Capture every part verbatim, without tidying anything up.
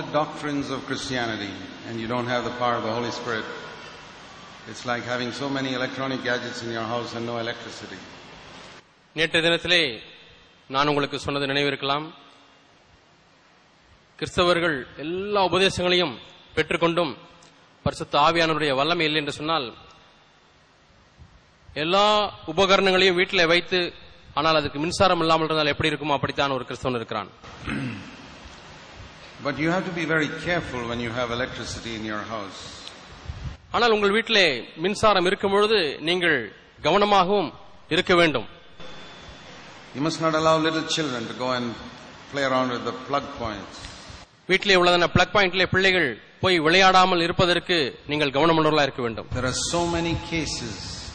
doctrines of Christianity and you don't have the power of the Holy Spirit, it's like having so many electronic gadgets in your house and no electricity. நேற்று தினத்திலே நான் உங்களுக்கு சொன்னது நினைவிருக்கலாம். கிறிஸ்தவர்கள் எல்லா உபதேசங்களையும் பெற்றுக்கொண்டும் பரிசுத்த ஆவியானவருடைய வல்லமை இல்லை என்று சொன்னால், எல்லா உபகரணங்களையும் வீட்டில் வைத்து ஆனால் அதுக்கு மின்சாரம் இல்லாமல் இருந்தால் எப்படி இருக்குமோ அப்படித்தான் ஒரு கிறிஸ்தவன் இருக்கிறான். But you have to be very careful when you have electricity in your house. ஆனால் உங்கள் வீட்டிலே மின்சாரம் இருக்கும் பொழுது நீங்கள் கவனமாகவும் இருக்க வேண்டும். You must not allow little children to go and play around with the plug points. வீட்டிலே உள்ளதான பிளக் பாயிண்ட்ல பிள்ளைகள் போய் விளையாடாமல் இருப்பதற்கு நீங்கள் கவனமுள்ளவர்களாக இருக்க வேண்டும். There are so many cases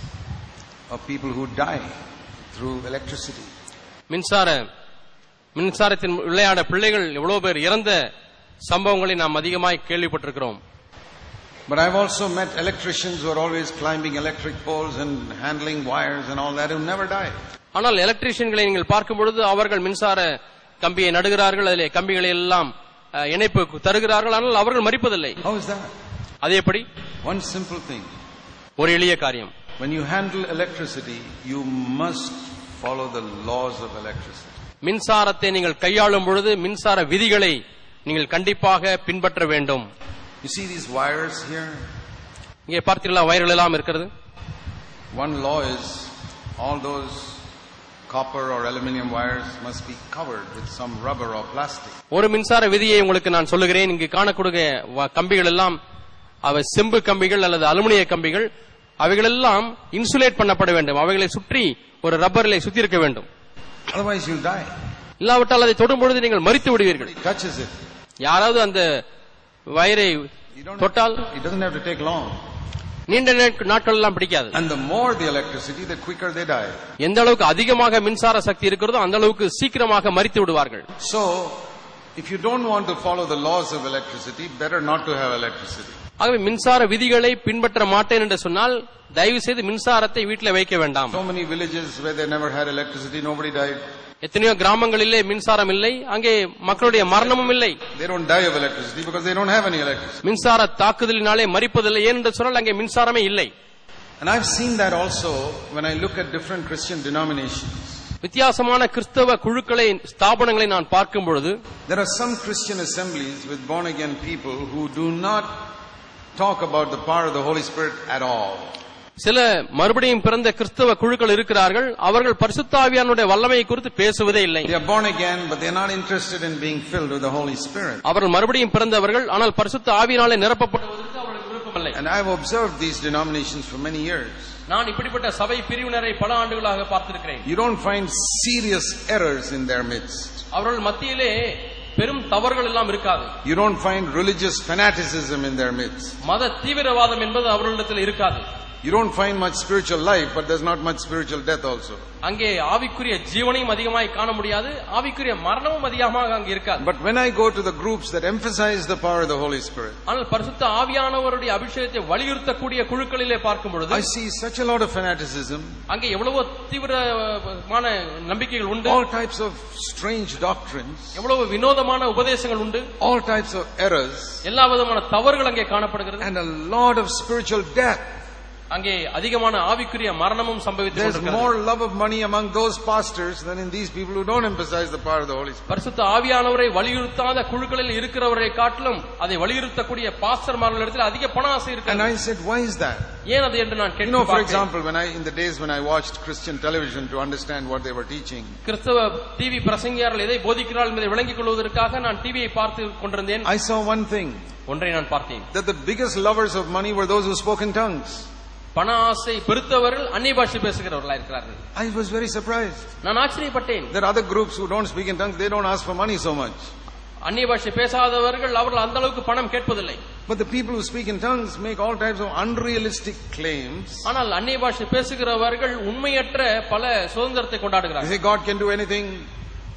of people who die through electricity. மின்சார மின்சாரத்தின் விளையாட பிள்ளைகள் எவ்வளவு பேர் இறந்த சம்பவங்களை நாம் அதிகமாய் கேள்விப்பட்டிருக்கிறோம். But I've also met electricians who are always climbing electric poles and handling wires and all that who never die. ஆனால் எலக்ட்ரீஷியன்களை நீங்கள் பார்க்கும் பொழுது அவர்கள் மின்சார கம்பியை நடுகிறார்கள், அதிலே கம்பிகளை எல்லாம் இணைப்பு தருகிறார்கள், ஆனால் அவர்கள் மரிப்பதில்லை. How is that? அது எப்படி? One simple thing. ஒரு எளிய காரியம். When you handle electricity, you must follow the laws of electricity. மின்சாரத்தை நீங்கள் கையாளும் பொழுது மின்சார விதிகளை நீங்கள் கண்டிப்பாக பின்பற்ற வேண்டும். You see these wires here? இங்கே பார்த்தீங்களா வயர்கள் எல்லாம் இருக்கிறது. One law is all those copper or aluminum wires must be covered with some rubber or plastic. ஒரு மின்சார விதியை உங்களுக்கு நான் சொல்லுகிறேன். இங்கு காணக்கூடிய கம்பிகள் எல்லாம் அவை செம்பு கம்பிகள் அல்லது அலுமினிய கம்பிகள், அவைகள் எல்லாம் இன்சுலேட் பண்ணப்பட வேண்டும். அவைகளை சுற்றி ஒரு ரப்பரிலே சுத்தி இருக்க வேண்டும். Otherwise you'll die. இல்லாவிட்டால் அதை தொடும் பொழுது நீங்கள் மரித்து விடுவீர்கள். Touches it. யாராவது அந்த வயரை தொட்டால் it doesn't have to take long. நீண்ட நாட்கள் எல்லாம் பிடிக்காது. And the more the electricity, the quicker they die. எந்த அளவுக்கு அதிகமாக மின்சார சக்தி இருக்கிறதோ அந்த அளவுக்கு சீக்கிரமாக மரித்து விடுவார்கள். So if you don't want to follow the laws of electricity, better not to have electricity. ஆகவே மின்சார விதிகளை பின்பற்ற மாட்டேன் என்று சொன்னால் தயவு செய்து மின்சாரத்தை வீட்டில் வைக்க வேண்டாம். So many villages where they never had electricity, nobody died. எத்தனையோ கிராமங்களிலே மின்சாரம் இல்லை, அங்கே மக்களுடைய மரணமும் இல்லை. They don't die of electricity because they don't have any electricity. மின்சார தாக்குதலினாலே மரிப்பதில்லை என்று சொன்னால் அங்கே மின்சாரமே இல்லை. And I've seen that also when I look at different Christian denominations. வித்தியாசமான கிறிஸ்தவ குழுக்களை ஸ்தாபனங்களை நான் பார்க்கும் பொழுது, there are some Christian assemblies with born again people who do not talk about the power of the Holy Spirit at all. சில மறுபடியும் பிறந்த கிறிஸ்தவ குழுக்கள் இருக்கிறார்கள், அவர்கள் பரிசுத்த ஆவியானுடைய வல்லமையை குறித்து பேசுவதே இல்லை. They are born again but they are not interested in being filled with the Holy Spirit. அவர்கள் மறுபடியும் பிறந்தவர்கள், ஆனால் பரிசுத்த ஆவியினாலே நிரப்பப்படுவதற்கு அவர்களுக்கு விருப்பமில்லை. And I have observed these denominations for many years. நான் இப்படிப்பட்ட சபை பிரிவினரை பல ஆண்டுகளாக பார்த்திருக்கிறேன். You don't find serious errors in their midst. அவர்கள் மத்தியிலே பெரும் தவறுகள் எல்லாம் இருக்காது. You don't find religious fanaticism in their midst. மத தீவிரவாதம் என்பது அவர்களிடத்தில் இருக்காது. You don't find much spiritual life, but there's not much spiritual death also. அங்கே ஆவிக்குரிய ஜீவனையும் அதிகமாய் காண முடியாது, ஆவிக்குரிய மரணமும் அதிகமாக அங்கே இருக்காது. But when I go to the groups that emphasize the power of the Holy Spirit, ஆனால் பரிசுத்த ஆவியானவருடைய அபிஷேகத்தை வலியுறுத்தக்கூடிய குழுக்களிலே பார்க்கும் பொழுது I see such a lot of fanaticism. அங்கே எவ்வளவு தீவிரமான நம்பிக்கைகள் உண்டு. All types of strange doctrines. எவ்வளவு வினோதமான உபதேசங்கள் உண்டு. All types of errors. எல்லா விதமான தவறுகள் அங்கே காணப்படுகிறது. And a lot of spiritual death. அங்கே அதிகமான ஆவிக்குரிய மரணமும் சம்பவித்து கொண்டிருக்கிறது. There's more love of money among those pastors than in these people who don't emphasize the power of the Holy Spirit. பரிசுத்த ஆவியானவரை வலியுறுத்தாத குழுக்களில் இருக்கிறவரை காட்டிலும் அதை வலியுறுத்தக்கூடிய பாஸ்டர்மார்களிடத்தில் அதிக பண ஆசை இருக்கிறது. And I said, why is that? ஏன் அது என்று நான் கேட்டேன். You know, for example, when I in the days when I watched Christian television to understand what they were teaching, கிறிஸ்தவ டிவி பிரசங்கியார்கள் எதை போதிக்கிறார்கள் என்பதை விளங்கிக் கொள்வதற்காக நான் டிவியை பார்த்து கொண்டிருந்தேன். I saw one thing. ஒன்றை நான் பார்த்தேன். That the biggest lovers of money were those who spoke in tongues. பண ஆசை பெருத்தவர்கள் அந்நிய பாஷை பேசுகிறவர்களாக இருக்கிறார்கள். I was very surprised. நான் ஆச்சரியப்பட்டேன். There are other groups who don't speak in tongues, they don't ask for money so much. அந்நிய பாஷை பேசாதவர்கள் அவர்கள் அந்த அளவுக்கு பணம் கேட்பதில்லை. But the people who speak in tongues make all types of unrealistic claims. ஆனால் அந்நிய பாஷை பேசுகிறவர்கள் உண்மையற்ற பல சுதந்திரத்தை கொண்டாடுகிறார்கள். They say God can do anything.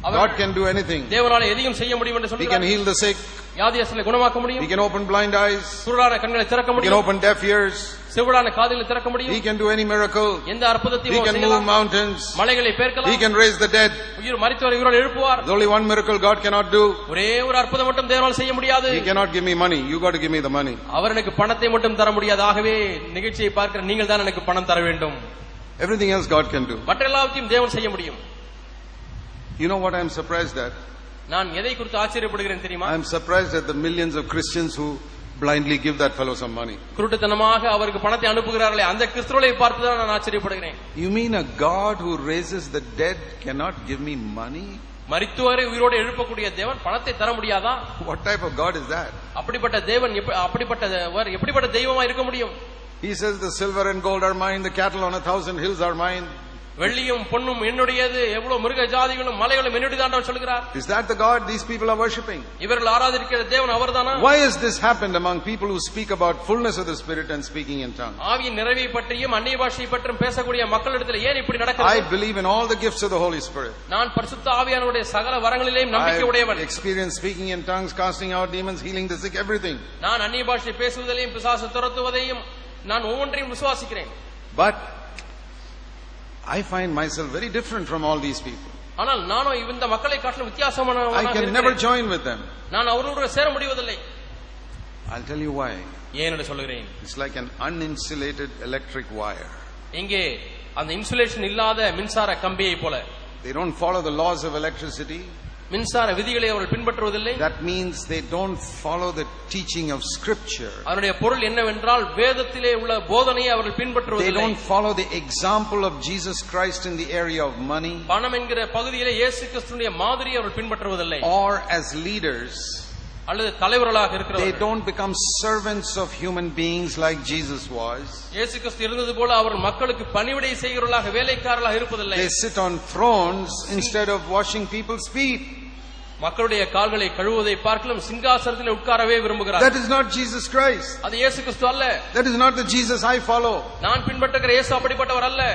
God can do anything. தேவனால எதையும் செய்ய முடியும் என்று He சொல்கிறார். can heal the sick. வியாதியஸ்தரை குணமாக்க முடியும். He can open blind eyes. குருடான கண்களை திறக்க He can முடியும். open deaf ears. செவிடான காதுகளை திறக்க முடியும். He can do any miracle. எந்த அற்புதத்தையும் He அவர் can move செய்யலாம். mountains. மலைகளை பெயர்க்கலாம். He can raise the dead. உயிர் மரித்தவரை உயிரோடு எழுப்புவார். There's only one miracle God cannot do. ஒரே ஒரு அற்புதம் மட்டும் தேவனால் செய்ய முடியாது. He cannot give me money. You got to give me the money. அவர் எனக்கு பணத்தை மட்டும் தர முடியாது. ஆகவே நிகழ்ச்சியை பார்க்கிற நீங்கள் தான் எனக்கு பணம் தர வேண்டும். Everything else God can do. மற்ற எல்லாவற்றையும் தேவன் செய்ய முடியும். You know what I am surprised at? நான் எதை குறித்து ஆச்சரியப்படுகிறேன் தெரியுமா? I am surprised at the millions of Christians who blindly give that fellow some money. குருட்டுத்தனமாக அவருக்கு பணத்தை அனுப்புகிறார்களே அந்த கிறிஸ்தவர்களை பார்த்து தான் நான் ஆச்சரியப்படுகிறேன். You mean a God who raises the dead cannot give me money? மரித்தவரை உயிரோடு எழுப்பக்கூடிய தேவன் பணத்தை தர முடியாதா? What type of God is that? அப்படிப்பட்ட தேவன் அப்படிப்பட்டவர் எப்படிப்பட்ட தெய்வமா இருக்க முடியும்? He says the silver and gold are mine, the cattle on a thousand hills are mine. வெள்ளியும் பொன்னும் என்னுடையது, எவ்வளவு மிருக ஜாதிகளும் மலைகளும் என்னுடையதான் அவர் சொல்கிறார். Is that the God these people are worshipping? இவர்கள் ஆராதிக்கிற தேவன் அவர்தானா? Why has this happened among people who speak about fullness of the Spirit and speaking in tongues? ஆவியின் நிறைவை பற்றியும் அந்நிய பாஷை பற்றியும் பேசக்கூடிய மக்களிடத்தில் ஏன் இப்படி நடக்கிறது? I believe in all the gifts of the Holy Spirit. நான் பரிசுத்த ஆவியானவருடைய சகல வரங்களிலேயும் நம்பிக்கை உடையவன். I experience speaking in tongues, casting out demons, healing the sick, everything. நான் அந்நிய பாஷை பேசுவதையும் பிசாசு துரத்துவதையும் நான் ஒவ்வொன்றையும் விசுவாசிக்கிறேன். But I find myself very different from all these people. ஆனால் நானும் இந்த மக்களை காட்டிலும் வித்தியாசமானவனாக I can இருக்கிறேன். never join with them. நான் அவர்களோடு சேர முடிவதில்லை. I'll tell you why. ஏன் என்று சொல்கிறேன். It's like an uninsulated electric wire. இங்கே அந்த இன்சுலேஷன் இல்லாத மின்சார கம்பியை போல. They don't follow the laws of electricity. மின்சார விதிகளை அவர்கள் பின்பற்றுவதில்லை. That means they don't follow the teaching of Scripture. அதனுடைய பொருள் என்னவென்றால் வேதத்திலே உள்ள போதனையை அவர்கள் பின்பற்றுவதில்லை. They don't follow the example of Jesus Christ in the area of money. பணம் என்கிற பகுதியிலே இயேசு கிறிஸ்துவினுடைய மாதிரியை அவர்கள் பின்பற்றுவதில்லை. Or as leaders, அல்லது தலைவர்களாக they இருக்கிறவர்கள் don't become servants of human beings like Jesus was. இயேசு கிறிஸ்து இருந்தது போல அவர் மக்களுக்கு பணிவிடை செய்கிறவர்களாக வேலைக்காரர்களாக இருப்பதில்லை. They sit on thrones instead of washing people's feet. மக்களுடைய கால்களை கழுவுவதை பார்க்கலாம் சிங்காசனத்தில் உட்காரவே விரும்புகிறார். That is not Jesus Christ. அது இயேசு கிறிஸ்து அல்ல. That is not the Jesus I follow. நான் பின்பற்றுகிற இயேசு அப்படிப்பட்டவர் அல்ல.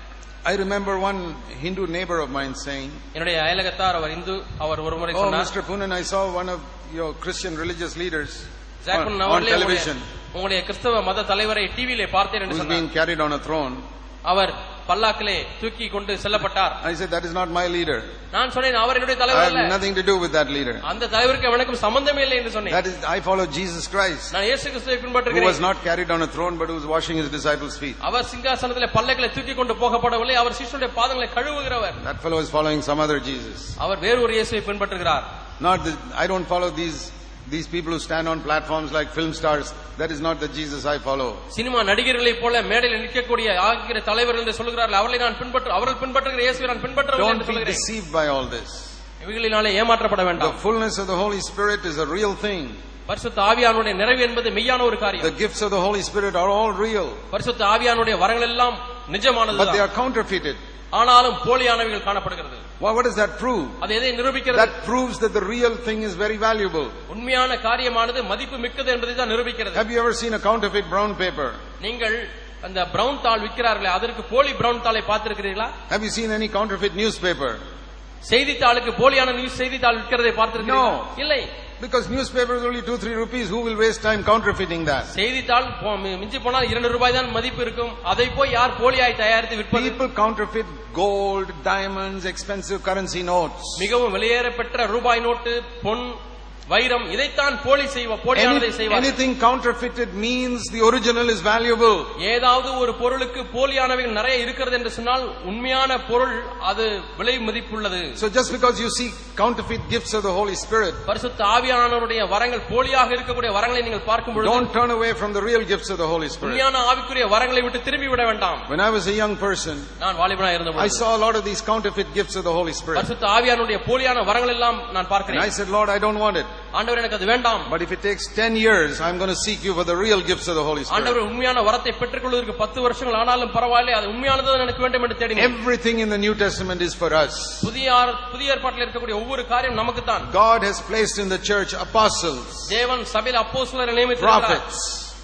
I remember one Hindu neighbor of mine saying, என்னுடைய அயலகத்தார் அவர் இந்து அவர் ஒருமுறை "Oh, சொன்னார், Mister Poonen, I saw one of your Christian religious leaders on, on television உங்களுடைய கிறிஸ்தவ மத தலைவரை டிவியிலே பார்த்தேன் என்று who's சொன்னார். being carried on a throne." அவர் பல்லாக்கிலே தூக்கி கொண்டு செல்லப்பட்டார். I said, "That is not my leader. நான் சொன்னேன் அவர் என்னுடைய I தலைவர் அல்ல. have nothing to do with that leader. அந்த தலைவருக்கு அவனுக்கு சம்பந்தமே இல்லை என்று சொன்னேன். That is, I follow Jesus Christ, நான் இயேசு கிறிஸ்துவை who பின்பற்றுகிறேன். was not carried on a throne but who was washing his disciples' feet." அவர் சிங்காசனத்திலே பல்லக்கிலே தூக்கி கொண்டு போகப்படவில்லை, அவர் சீஷருடைய பாதங்களை கழுவுகிறவர். That fellow is following some other Jesus. அவர் வேறு ஒரு இயேசுவை பின்பற்றுகிறார். Not the, I don't follow these these people who stand on platforms like film stars. That is not the Jesus I follow. Cinema நடிகர்களைப் போல மேடையில் நிற்கக்கூடிய ஆகிற தலைவர்கள் என்று சொல்கிறார்கள், அவர்களை நான் பின்பற்ற அவர்கள் பின்பற்றுகிற இயேசுவை நான் பின்பற்றவில்லை என்று Don't be சொல்கிறேன். deceived by all this. இவைகளினாலே ஏமாற்றப்பட The வேண்டாம். fullness of the Holy Spirit is a real thing. பரிசுத்த ஆவியானுடைய நிறைவு என்பது மெய்யான ஒரு The காரியம். gifts of the Holy Spirit are all real, பரிசுத்த ஆவியானுடைய வரங்கள் எல்லாம் but they நிஜமானது, are counterfeited. ஆனாலும் போலியானவைகள் காணப்படுகிறது. Well, what does that prove? அது எதை நிரூபிக்கிறது? That proves that the real thing is very valuable. உண்மையான காரியமானது மதிப்பு மிக்கது என்பதை தான் நிரூபிக்கிறது. Have you ever seen a counterfeit brown paper? நீங்கள் அந்த பிரவுன் தாள் விற்கிறார்களே அதற்கு போலி பிரவுன் தாளை பார்த்திருக்கிறீர்களா? Have you seen any counterfeit newspaper? செய்தித்தாளுக்கு போலியான நியூஸ் செய்தித்தாள் விற்கிறதை பார்த்திருக்கிறீர்களா? No. இல்லை. Because newspaper is only two three rupees. Who will waste time counterfeiting that? செய்தித்தாள் மிஞ்சி போனால் இரண்டு ரூபாய் தான் மதிப்பு இருக்கும். அதை போய் யார் போலியாய் தயாரித்து விற்பது? People counterfeit gold, diamonds, expensive currency notes. மிகவும் வெளியேறப்பெற்ற ரூபாய் நோட்டு, பொன், வைரம் இதைத்தான் போலி செய்வ போலியானதை செய்வார். Anything counterfeited means the original is valuable. ஏதாவது ஒரு பொருளுக்கு போலியானவைகள் நிறைய இருக்கிறது என்று சொன்னால் உண்மையான பொருள் அது விலை மதிப்புள்ளது. So just because you see counterfeit gifts of the Holy Spirit, பரிசுத்த ஆவியானவருடைய வரங்கள் போலியாக இருக்கக்கூடிய வரங்களை நீங்கள் பார்க்கும் பொழுது don't turn away from the real gifts of the Holy Spirit. உண்மையான ஆவிக்குரிய வரங்களை விட்டு திரும்பி விட வேண்டாம். When I was a young person, நான் வாலிபனாக இருந்தபோது I saw a lot of these counterfeit gifts of the Holy Spirit. பரிசுத்த ஆவியானவருடைய போலியான வரங்கள் எல்லாம் நான் And பார்க்கிறேன். I said, Lord, I don't want it. ஆண்டவர் எனக்கு அது வேண்டாம். But if it takes ten years, I'm going to seek you for the real gifts of the Holy Spirit. ஆண்டவர் உண்மையான வரத்தை பெற்றுக்கொள்வதற்கு பத்து வருஷங்கள் ஆனாலும் பரவாயில்லை, அது உண்மையானது எனக்கு வேண்டும் என்று தேடினேன். Everything in the New Testament is for us. புதிய புதிய ஏற்பாட்டில் இருக்கக்கூடிய ஒவ்வொரு காரியம் நமக்கு தான். God has placed in the church apostles, தேவன் சபையில் அப்போஸ்தலரை நியமித்திருக்கிறார். prophets,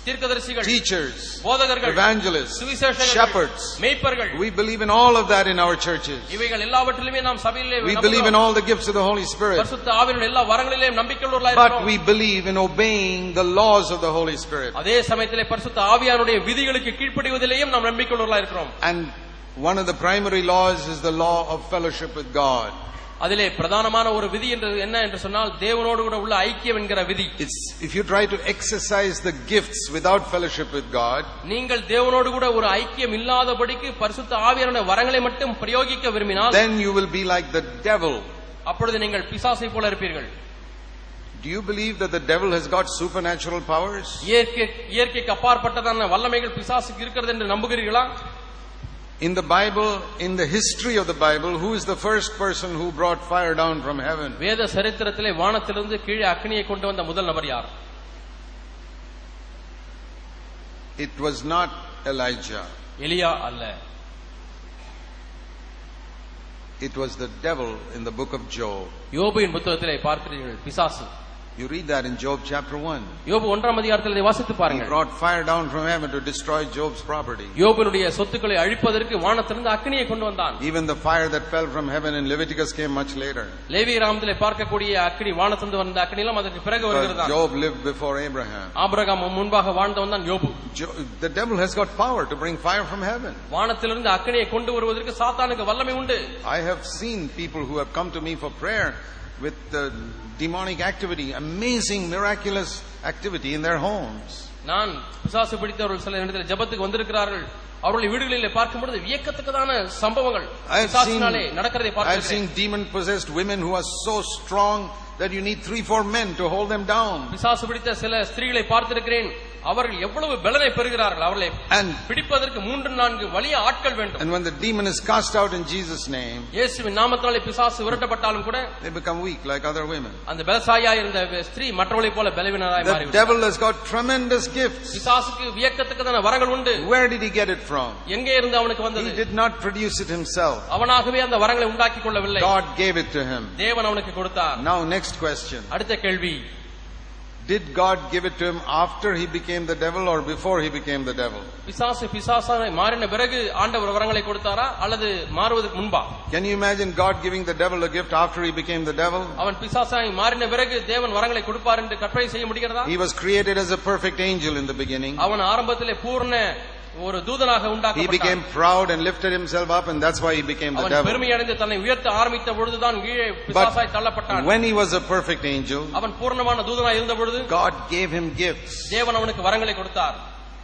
தீர்க்கதரிசிகள், teachers, போதகர்கள், evangelists, சுவிசேஷகர்கள், shepherds. மேய்ப்பர்கள். We believe in all of that in our churches. இவைகள் எல்லாவற்றிலுமே நாம் சபையிலே We believe in all the gifts of the Holy Spirit. பரிசுத்த ஆவியின் எல்லா வரங்களிலேயும் நம்பிக்கையுள்ளவர்களாய் But இருக்கிறோம். we believe in obeying the laws of the Holy Spirit. அதே சமயத்திலே பரிசுத்த ஆவியானுடைய விதிகளுக்கு கீழ்ப்படிவதிலேயும் நாம் நம்பிக்கையுள்ளவர்களாய் இருக்கிறோம். And one of the primary laws is the law of fellowship with God. அதிலே பிரதானமான ஒரு விதி என்றது என்ன என்று சொன்னால் தேவனோடு கூட உள்ள ஐக்கியம் என்கிற விதி. It's if you try to exercise the gifts without fellowship with God, நீங்கள் தேவனோடு கூட ஒரு ஐக்கியம் இல்லாதபடிக்கு பரிசுத்த ஆவியானுடைய வரங்களை மட்டும் பிரயோகிக்க விரும்பினால், then you will be like the devil. அப்பொழுது நீங்கள் பிசாசை போல இருப்பீர்கள். Do you believe that the devil has got supernatural powers? இயற்கை இயற்கைக்கு அப்பாற்பட்டதான வல்லமைகள் பிசாசுக்கு இருக்கிறது என்று நம்புகிறீர்களா? In the Bible, in the history of the Bible, who is the first person who brought fire down from heaven? வேத சரித்திரத்திலே வானத்திலிருந்து கீழே அக்கினியை கொண்டு வந்த முதல் நபர் யார்? It was not Elijah. எலியா அல்ல. It was the devil in the book of Job. யோபுவின் புத்தகத்திலே பார்க்கிறீர்கள், பிசாசு. You read that in Job chapter one. யோபு ஒன்றாம் அதிகாரத்தில் இதை வாசித்து He பாருங்கள். brought fire down from heaven to destroy Job's property. யோபுனுடைய சொத்துக்களை அழிப்பதற்கு வானத்திலிருந்து அக்கினியை கொண்டு வந்தான். Even the fire that fell from heaven in Leviticus came much later. லேவியராகமத்திலே பார்க்கக்கூடிய அக்கினி வானத்திலிருந்து வந்த அக்கினிலாம் அதற்கு பிறகு வருகிறது. Job lived before Abraham. Abraham முன்பாக வாழ்ந்தவன் தான் யோபு. The devil has got power to bring fire from heaven. வானத்திலிருந்து அக்கினியை கொண்டு வருவதற்கு சாத்தானுக்கு வல்லமை உண்டு. I have seen people who have come to me for prayer with the demonic activity, amazing miraculous activity in their homes. நான் பிசாசு பிடித்தவர்கள் சில இடத்துல ஜெபத்துக்கு வந்திருக்கிறார்கள். அவருடைய வீடுகளிலே பார்க்கும்போது வியக்கத்தக்கதான சம்பவங்கள் பிசாசினாலே நடக்கிறதை பார்க்கிறேன். I have seen demon possessed women who are so strong that you need three four men to hold them down. பிசாசு பிடித்த சில ஸ்திரீகளை பார்த்திருக்கிறேன். அவர்கள் எவ்வளவு பலனை பெறுகிறார்கள். அவர்களை பிடிப்பதற்கு மூன்று நான்கு வலிய ஆட்கள் வேண்டும். And when the demon is cast out in Jesus name, இயேசுவின் நாமத்தினாலே பிசாசு விரட்டப்பட்டாலும் கூட they become weak like other women. அந்த பலசாலியா இருந்த ஸ்திரீ மற்றவளைப் போல பலவீனராய் மாறிவிட்டார். The devil has got tremendous gifts. பிசாசுக்கு வியக்கத்தக்கதான வரங்கள் உண்டு. Where did he get it from? எங்கே இருந்து அவனுக்கு வந்தது? He did not produce it himself. அவனாகவே அந்த வரங்களை உண்டாக்கிக் கொள்ளவில்லை. God gave it to him. தேவன் அவனுக்கு கொடுத்தார். Now next question. அடுத்த கேள்வி, did God give it to him after he became the devil or before he became the devil? பிசாசு பிசாசாய் மாறின பிறகு ஆண்டவர் வரங்களை கொடுத்தாரா அல்லது மாறுவதற்கு முன்பா? Can you imagine God giving the devil a gift after he became the devil? அவன் பிசாசாய் மாறின பிறகு தேவன் வரங்களை கொடுப்பார் என்று கற்பனை செய்ய முடிகிறதா? He was created as a perfect angel in the beginning. அவன் ஆரம்பத்திலே பூர்ண ஒரு தூதனாக உண்டாக்கப்பட்டான். He became proud and lifted himself up, and that's why he became the devil. அவன் பெருமை அடைந்து தன்னை உயர்த்த ஆரம்பித்த பொழுதுதான் கீழே பிசாசாய் தள்ளப்பட்டான். When he was a perfect angel, அவன் பூர்ணமான தூதனாய் இருந்த பொழுது God gave him gifts. தேவன் அவனுக்கு வரங்களை கொடுத்தார்.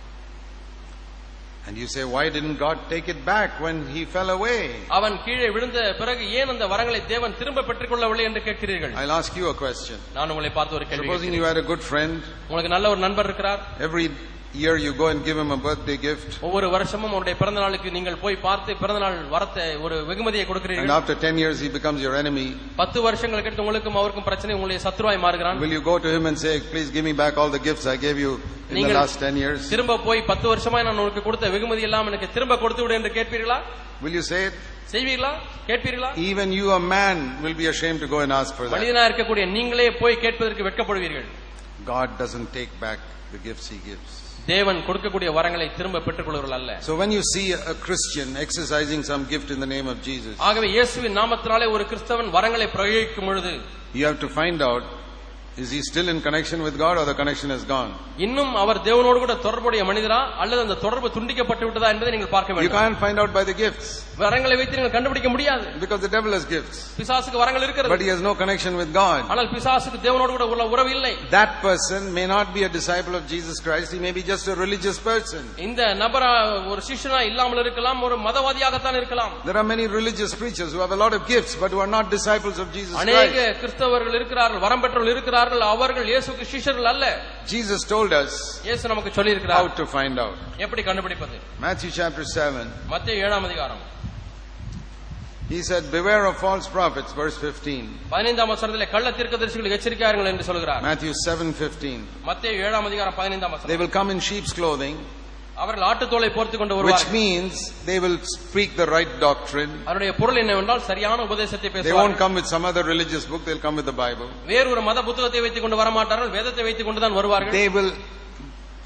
And you say, why didn't God take it back when he fell away? அவன் கீழே விழுந்த பிறகு ஏன் அந்த வரங்களை தேவன் திரும்ப பெற்றுக்கொள்ளவில்லை என்று கேட்கிறீர்கள். I'll ask you a question. நான் உங்களை பார்த்து ஒரு கேள்வி கேட்கிறேன். Supposing you had a good friend. உங்களுக்கு நல்ல ஒரு நண்பர் இருக்கிறார். Every year you go and give him a birthday gift. ஒவ்வொரு வருஷமும் அவருடைய பிறந்த நாளுக்கு நீங்கள் போய் பார்த்து பிறந்த நாள் வரத்தை ஒரு வெகுமதியை கொடுக்கிறீர்கள். And after ten years he becomes your enemy. பத்து வருஷங்களுக்கு அடுத்து உங்களுக்கும் அவருக்கும் பிரச்சனை, உங்களுடைய சத்துருவாய் மாறுகிறான். Will you go to him and say, please give me back all the gifts I gave you in the last ten years? திரும்ப போய் பத்து வருஷமா நான் உங்களுக்கு கொடுத்த வெகுமதி எல்லாம் எனக்கு திரும்ப கொடுத்து விடு என்று கேட்பீர்களா? Will you say it? செய்வீர்களா? கேட்பீர்களா? Even you, a man, will be ashamed to go and ask for that. மனிதனா இருக்கக்கூடிய நீங்களே போய் கேட்பதற்கு வெட்கப்படுவீர்கள். God doesn't take back the gifts he gives. தேவன் கொடுக்கக்கூடிய வரங்களை திரும்ப பெற்றுக்கொள்வர்கள் அல்ல. So when you see a Christian exercising some gift in the name of Jesus, ஆகவே இயேசுவின் நாமத்தினாலே ஒரு கிறிஸ்தவன் வரங்களை பிரயோகிக்கும் பொழுது you have to find out, is he still in connection with God or the connection has gone? இன்னும் அவர் தேவனோடு கூட தொடர்புடைய மனிதரா அல்லது அந்த தொடர்பு துண்டிக்கப்பட்டு விட்டதா என்பதை நீங்கள் பார்க்க வேண்டும். You can't find out by the gifts. வரங்களை வைத்து நீங்கள் கண்டுபிடிக்க முடியாது. Because the devil has gifts. பிசாசுக்கு வரங்கள் இருக்கிறது. But he has no connection with God. ஆனால் பிசாசுக்கு தேவனோடு கூட உள்ள உறவு இல்லை. That person may not be a disciple of Jesus Christ. He may be just a religious person. இந்த நபர் ஒரு சிஷ்யனா இல்லாமல் இருக்கலாம், ஒரு மதவாதியாக தான் இருக்கலாம். There are many religious preachers who have a lot of gifts but who are not disciples of Jesus Christ. அநேக கிறிஸ்தவர்கள் இருக்கிறார்கள், வரம் பெற்றவர்கள் இருக்கிறார்கள், அவர்கள் இயேசுவுக்கு சிஷ்யர்கள் அல்ல. Jesus told us இயேசு நமக்கு சொல்லி இருக்கிறார் how to find out. எப்படி கண்டுபிடிப்பது? Matthew chapter seven. மத்தேயு ஏழாம் அதிகாரம். He said, beware of false prophets, verse fifteen. பதினைந்தாம் வசனத்திலே கள்ள தீர்க்கதரிசிகளுக்கு எச்சரிக்கையாயிருங்கள் என்று சொல்கிறார். Matthew seven fifteen. மத்தேயு ஏழாம் அதிகாரம் பதினைந்தாம் வசனம். They will come in sheep's clothing, அவர்கள் ஆட்டுத்தோலை போர்த்துக் கொண்டு வருவார்கள். which means they will speak the right doctrine. அவருடைய பொருள் என்னவென்றால் சரியான உபதேசத்தை பேசுவார்கள். They won't come with some other religious book, they'll come with the Bible. வேறு ஒரு மத புத்தகத்தை வைத்துக் கொண்டு வர மாட்டார்கள், வேதத்தை வைத்துக் கொண்டு தான் வருவார்கள். They will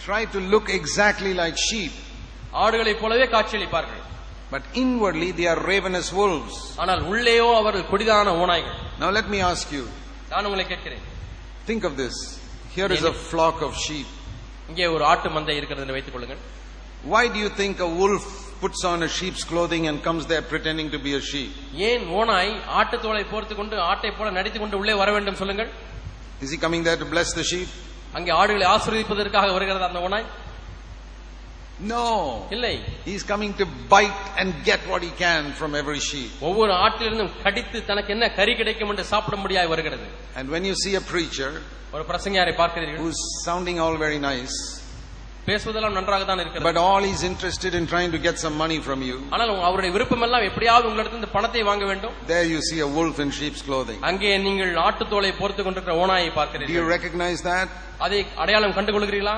try to look exactly like sheep. ஆடுகளைப் போலவே காட்சியளிப்பார்கள். But inwardly they are ravenous wolves. ஆனால் உள்ளேயோ அவர்கள் கொடிதான ஓநாய்கள். Now let me ask you. நான் உங்களை கேட்கிறேன். Think of this. Here is a flock of sheep. இங்கே ஒரு ஆட்டு மந்தை இருக்கிறது என்று வைத்துக் கொள்ளுங்கள். Why do you think a wolf puts on a sheep's clothing and comes there pretending to be a sheep? ஏன் ஓநாய் ஆட்டு தோலை போர்த்துக் கொண்டு ஆட்டை போல நடித்துக் கொண்டு உள்ளே வர வேண்டும் சொல்லுங்கள்? Is he coming there to bless the sheep? அங்கே ஆடுகளை ஆசீர்வதிப்பதற்காக வருகிறது அந்த ஓநாய்? No. இல்லை. He is coming to bite and get what he can from every sheep. ஒவ்வொரு ஆட்டிலிருந்தும் கடித்து தனக்கு என்ன கறி கிடைக்கும் என்று சாப்பிட முடியாய் வருகிறது. And when you see a preacher ஒரு பிரசங்கியாரை பார்க்கிறீர்கள், who's sounding all very nice, பேசுவதெல்லாம் நன்றாக தான் இருக்கிறது, but all he's interested in trying to get some money from you, ஆனால் அவருடைய விருப்பம் எல்லாம் எப்படியாவது உங்களிடத்திலிருந்து பணத்தை வாங்க வேண்டும். there you see a wolf in sheep's clothing. அங்கே நீங்கள் ஆட்டு தோலை போர்த்துக் கொண்டிருக்கிற ஓநாயை பார்க்கிறீர்கள். Do you recognize that? அதை அடையாளம் கண்டுகொள்கிறீர்களா?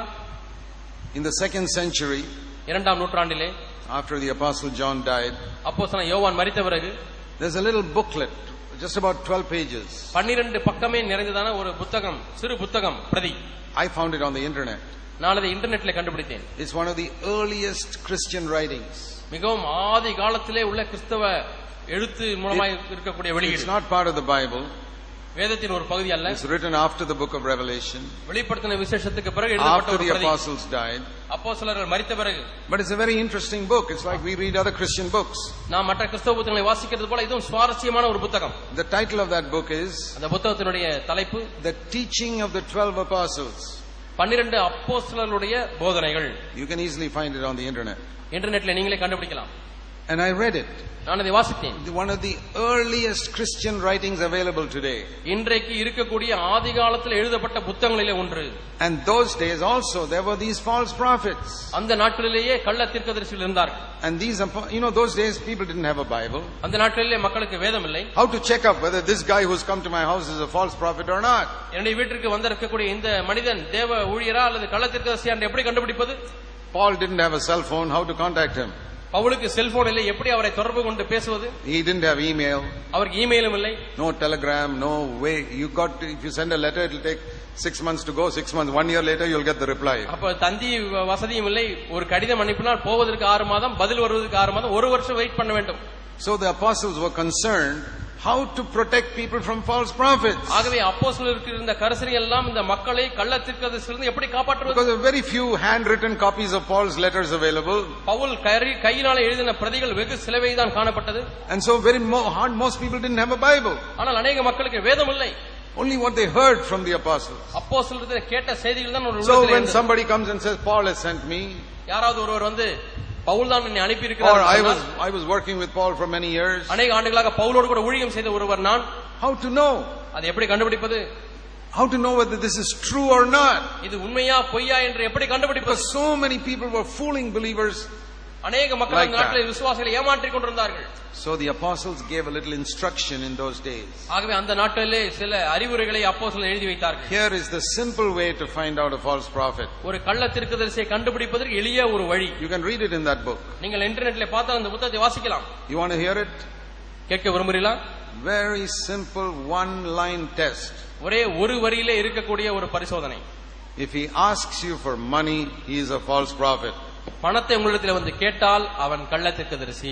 In the second century, இரண்டாம் நூற்றாண்டிலே, after the apostle John died, அப்போஸ்தலன் யோவான் மரித்த பிறகு, there's a little booklet, just about twelve pages. பன்னிரண்டு பக்கமே நிறைந்ததான ஒரு புத்தகம், சிறு புத்தகம் பிரதி. I found it on the internet. நான் அதை இன்டர்நெட்ல கண்டுபிடித்தேன். It's one of the earliest Christian writings. மிகவும் ஆதி காலத்திலே உள்ள கிறிஸ்தவ எழுத்து மூலமாக இருக்கக்கூடிய வெளியீடு. It's not part of the Bible. வேதத்தின் ஒரு பகுதி அல்ல. It's written after the book of Revelation. வெளிப்படுத்தின விசேஷத்துக்கு பிறகு எழுதப்பட்ட after ஒரு the பிரதி. apostles died. அப்போஸ்தலர்கள் மரித்த பிறகு. But it's a very interesting book. It's like we read other Christian books. நாம் மற்ற கிறிஸ்தவ புத்தகங்களை வாசிக்கிறது போல இதுவும் சுவாரஸ்யமான ஒரு புத்தகம். The title of that book is அந்த புத்தகத்தினுடைய தலைப்பு The Teaching of the Twelve Apostles. பன்னிரண்டு அப்போஸ்தலர்களுடைய போதனைகள். You can easily find it on the internet. இன்டர்நெட்ல நீங்களே கண்டுபிடிக்கலாம். And I read it. நான் அதை வாசித்தேன். One of the earliest Christian writings available today. இன்றைக்கு இருக்கக்கூடிய ஆதி காலத்தில் எழுதப்பட்ட புத்தகங்களிலே ஒன்று. And those days also there were these false prophets. அந்த நாட்களிலேயே கள்ள தீர்க்கதரிசிகள் இருந்தார்கள். And these, you know, those days people didn't have a Bible. அந்த நாட்களிலே மக்களுக்கு வேதம் இல்லை. How to check up whether this guy who's come to my house is a false prophet or not? என்னுடைய வீட்டிற்கு வந்திருக்கக்கூடிய இந்த மனிதன் தேவ ஊழியரா அல்லது கள்ள தீர்க்கதரிசியா என்று எப்படி கண்டுபிடிப்பது? Paul didn't have a cell phone. How to contact him? பவுலுக்கு செல்போன் இல்லை, எப்படி அவரை தொடர்பு கொண்டு பேசுவது? He didn't have email. அவருக்கு இமெயிலும் இல்லை. No telegram, no way. You got to, if you send a letter, it'll take six months to go. Six months, one year later, you'll get the reply. அப்ப தந்தி வசதியும் இல்லை. ஒரு கடிதம் அனுப்பினால் போவதற்கு ஆறு மாதம், பதில் வருவதற்கு ஆறு மாதம், ஒரு வருஷம் வெயிட் பண்ண வேண்டும். So the apostles were concerned how to protect people from false prophets. ஆகவே அப்போஸ்தலருக்கு இருந்த கரிசனை எல்லாம் இந்த மக்களை கள்ள தீர்க்கதரிசிகளிலிருந்து எப்படி காப்பாற்றுவது? Because there are very few handwritten copies of Paul's letters available. Pavul கையினால எழுதின பிரதிகள் வெகு சிலவைதான் காணப்பட்டது. And so very hard, most people didn't have a Bible. ஆனால் அநேக மக்களுக்கு வேதம் இல்லை. Only what they heard from the apostles. அப்போஸ்தலர்கள் கேட்ட செய்திகள் தான் ஒரு So when somebody comes and says Paul has sent me, யாராவது ஒருவர் வந்து பவுல் தான் என்னை அனுப்பி இருக்கிறார், or I was I was working with Paul for many years, அநேக ஆண்டுகளாக பவுலோடு கூட ஊழியம் செய்த ஒருவர் நான், how to know? அதை எப்படி கண்டுபிடிப்பது? How to know whether this is true or not? இது உண்மையா பொய்யா என்று எப்படி கண்டுபிடிப்பது? Because so many people were fooling believers. அநேக மக்கள் அந்த நாட்டில் விசுவாசிகளை ஏமாற்றிக் கொண்டிருந்தார்கள். So the apostles gave a little instruction in those days. ஆகவே அந்த நாட்டிலே சில அறிவுரைகளை அப்போஸ்தலர்கள் எழுதி வைத்தார்கள். Here is the simple way to find out a false prophet. ஒரு கள்ள தீர்க்கதரிசியை கண்டுபிடிப்பதற்கு எளிய ஒரு வழி. You can read it in that book. நீங்கள் இன்டர்நெட்ல பார்த்தால் அந்த புத்தகத்தை வாசிக்கலாம். You want to hear it? கேட்க விரும்புறீங்களா? Very simple one line test. ஒரே ஒரு வரியிலே இருக்கக்கூடிய ஒரு பரிசோதனை. If he asks you for money, he is a false prophet. பணத்தை உங்களிடத்தில் வந்து கேட்டால் அவன் கள்ள தீர்க்கதரிசி.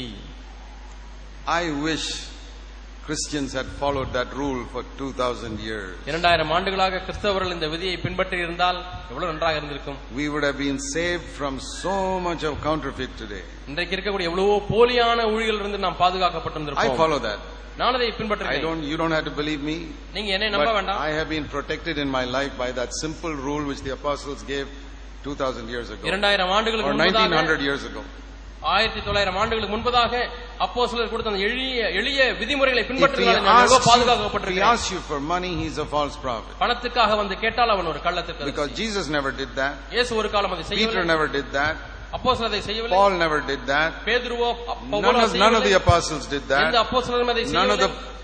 I wish Christians had followed that rule for two thousand years. இரண்டாயிரம் ஆண்டுகளாக கிறிஸ்தவர்கள் இந்த விதியை பின்பற்றி இருந்தால் எவ்வளவு நன்றாக இருந்திருக்கும். We would have been saved from so much of counterfeit today. இன்றைக்கு இருக்கக்கூடிய எவ்வளவோ போலியான ஊழியர்களிலிருந்து நாம் பாதுகாக்கப்பட்டிருந்திருப்போம். I follow that. நான் அதை பின்பற்றுகிறேன். I don't, you don't have to believe me. நீங்க என்னை நம்ப வேண்டாம். I have been protected in my life by that simple rule which the apostles gave two thousand years ago. இரண்டாயிரம் ஆண்டுகளுக்கு முன்பதாக, or nineteen hundred years ago. ஆயிரத்து தொள்ளாயிரம் ஆண்டுகளுக்கு முன்பதாக அப்போஸ்தலர் கொடுத்த அந்த எளிய எளிய விதிமுறைகளை பின்பற்றினால் நான் பாதுகாக்கப்பட்டிருக்கிறேன். If he asks you for money, he is a false prophet. பணத்துக்காக வந்து கேட்டால் அவன் ஒரு கள்ள தீர்க்கதரிசி. Because Jesus never did that. இயேசு ஒரு காலம் அதை செய்யவில்லை. Peter never did that. அப்போஸ்தலர் அதை செய்யவில்லை. Paul never did that. பேதுருவோ பவுலோ செய்யவில்லை. None of the apostles did that. இந்த அப்போஸ்தலரும் அதை செய்யவில்லை. None of the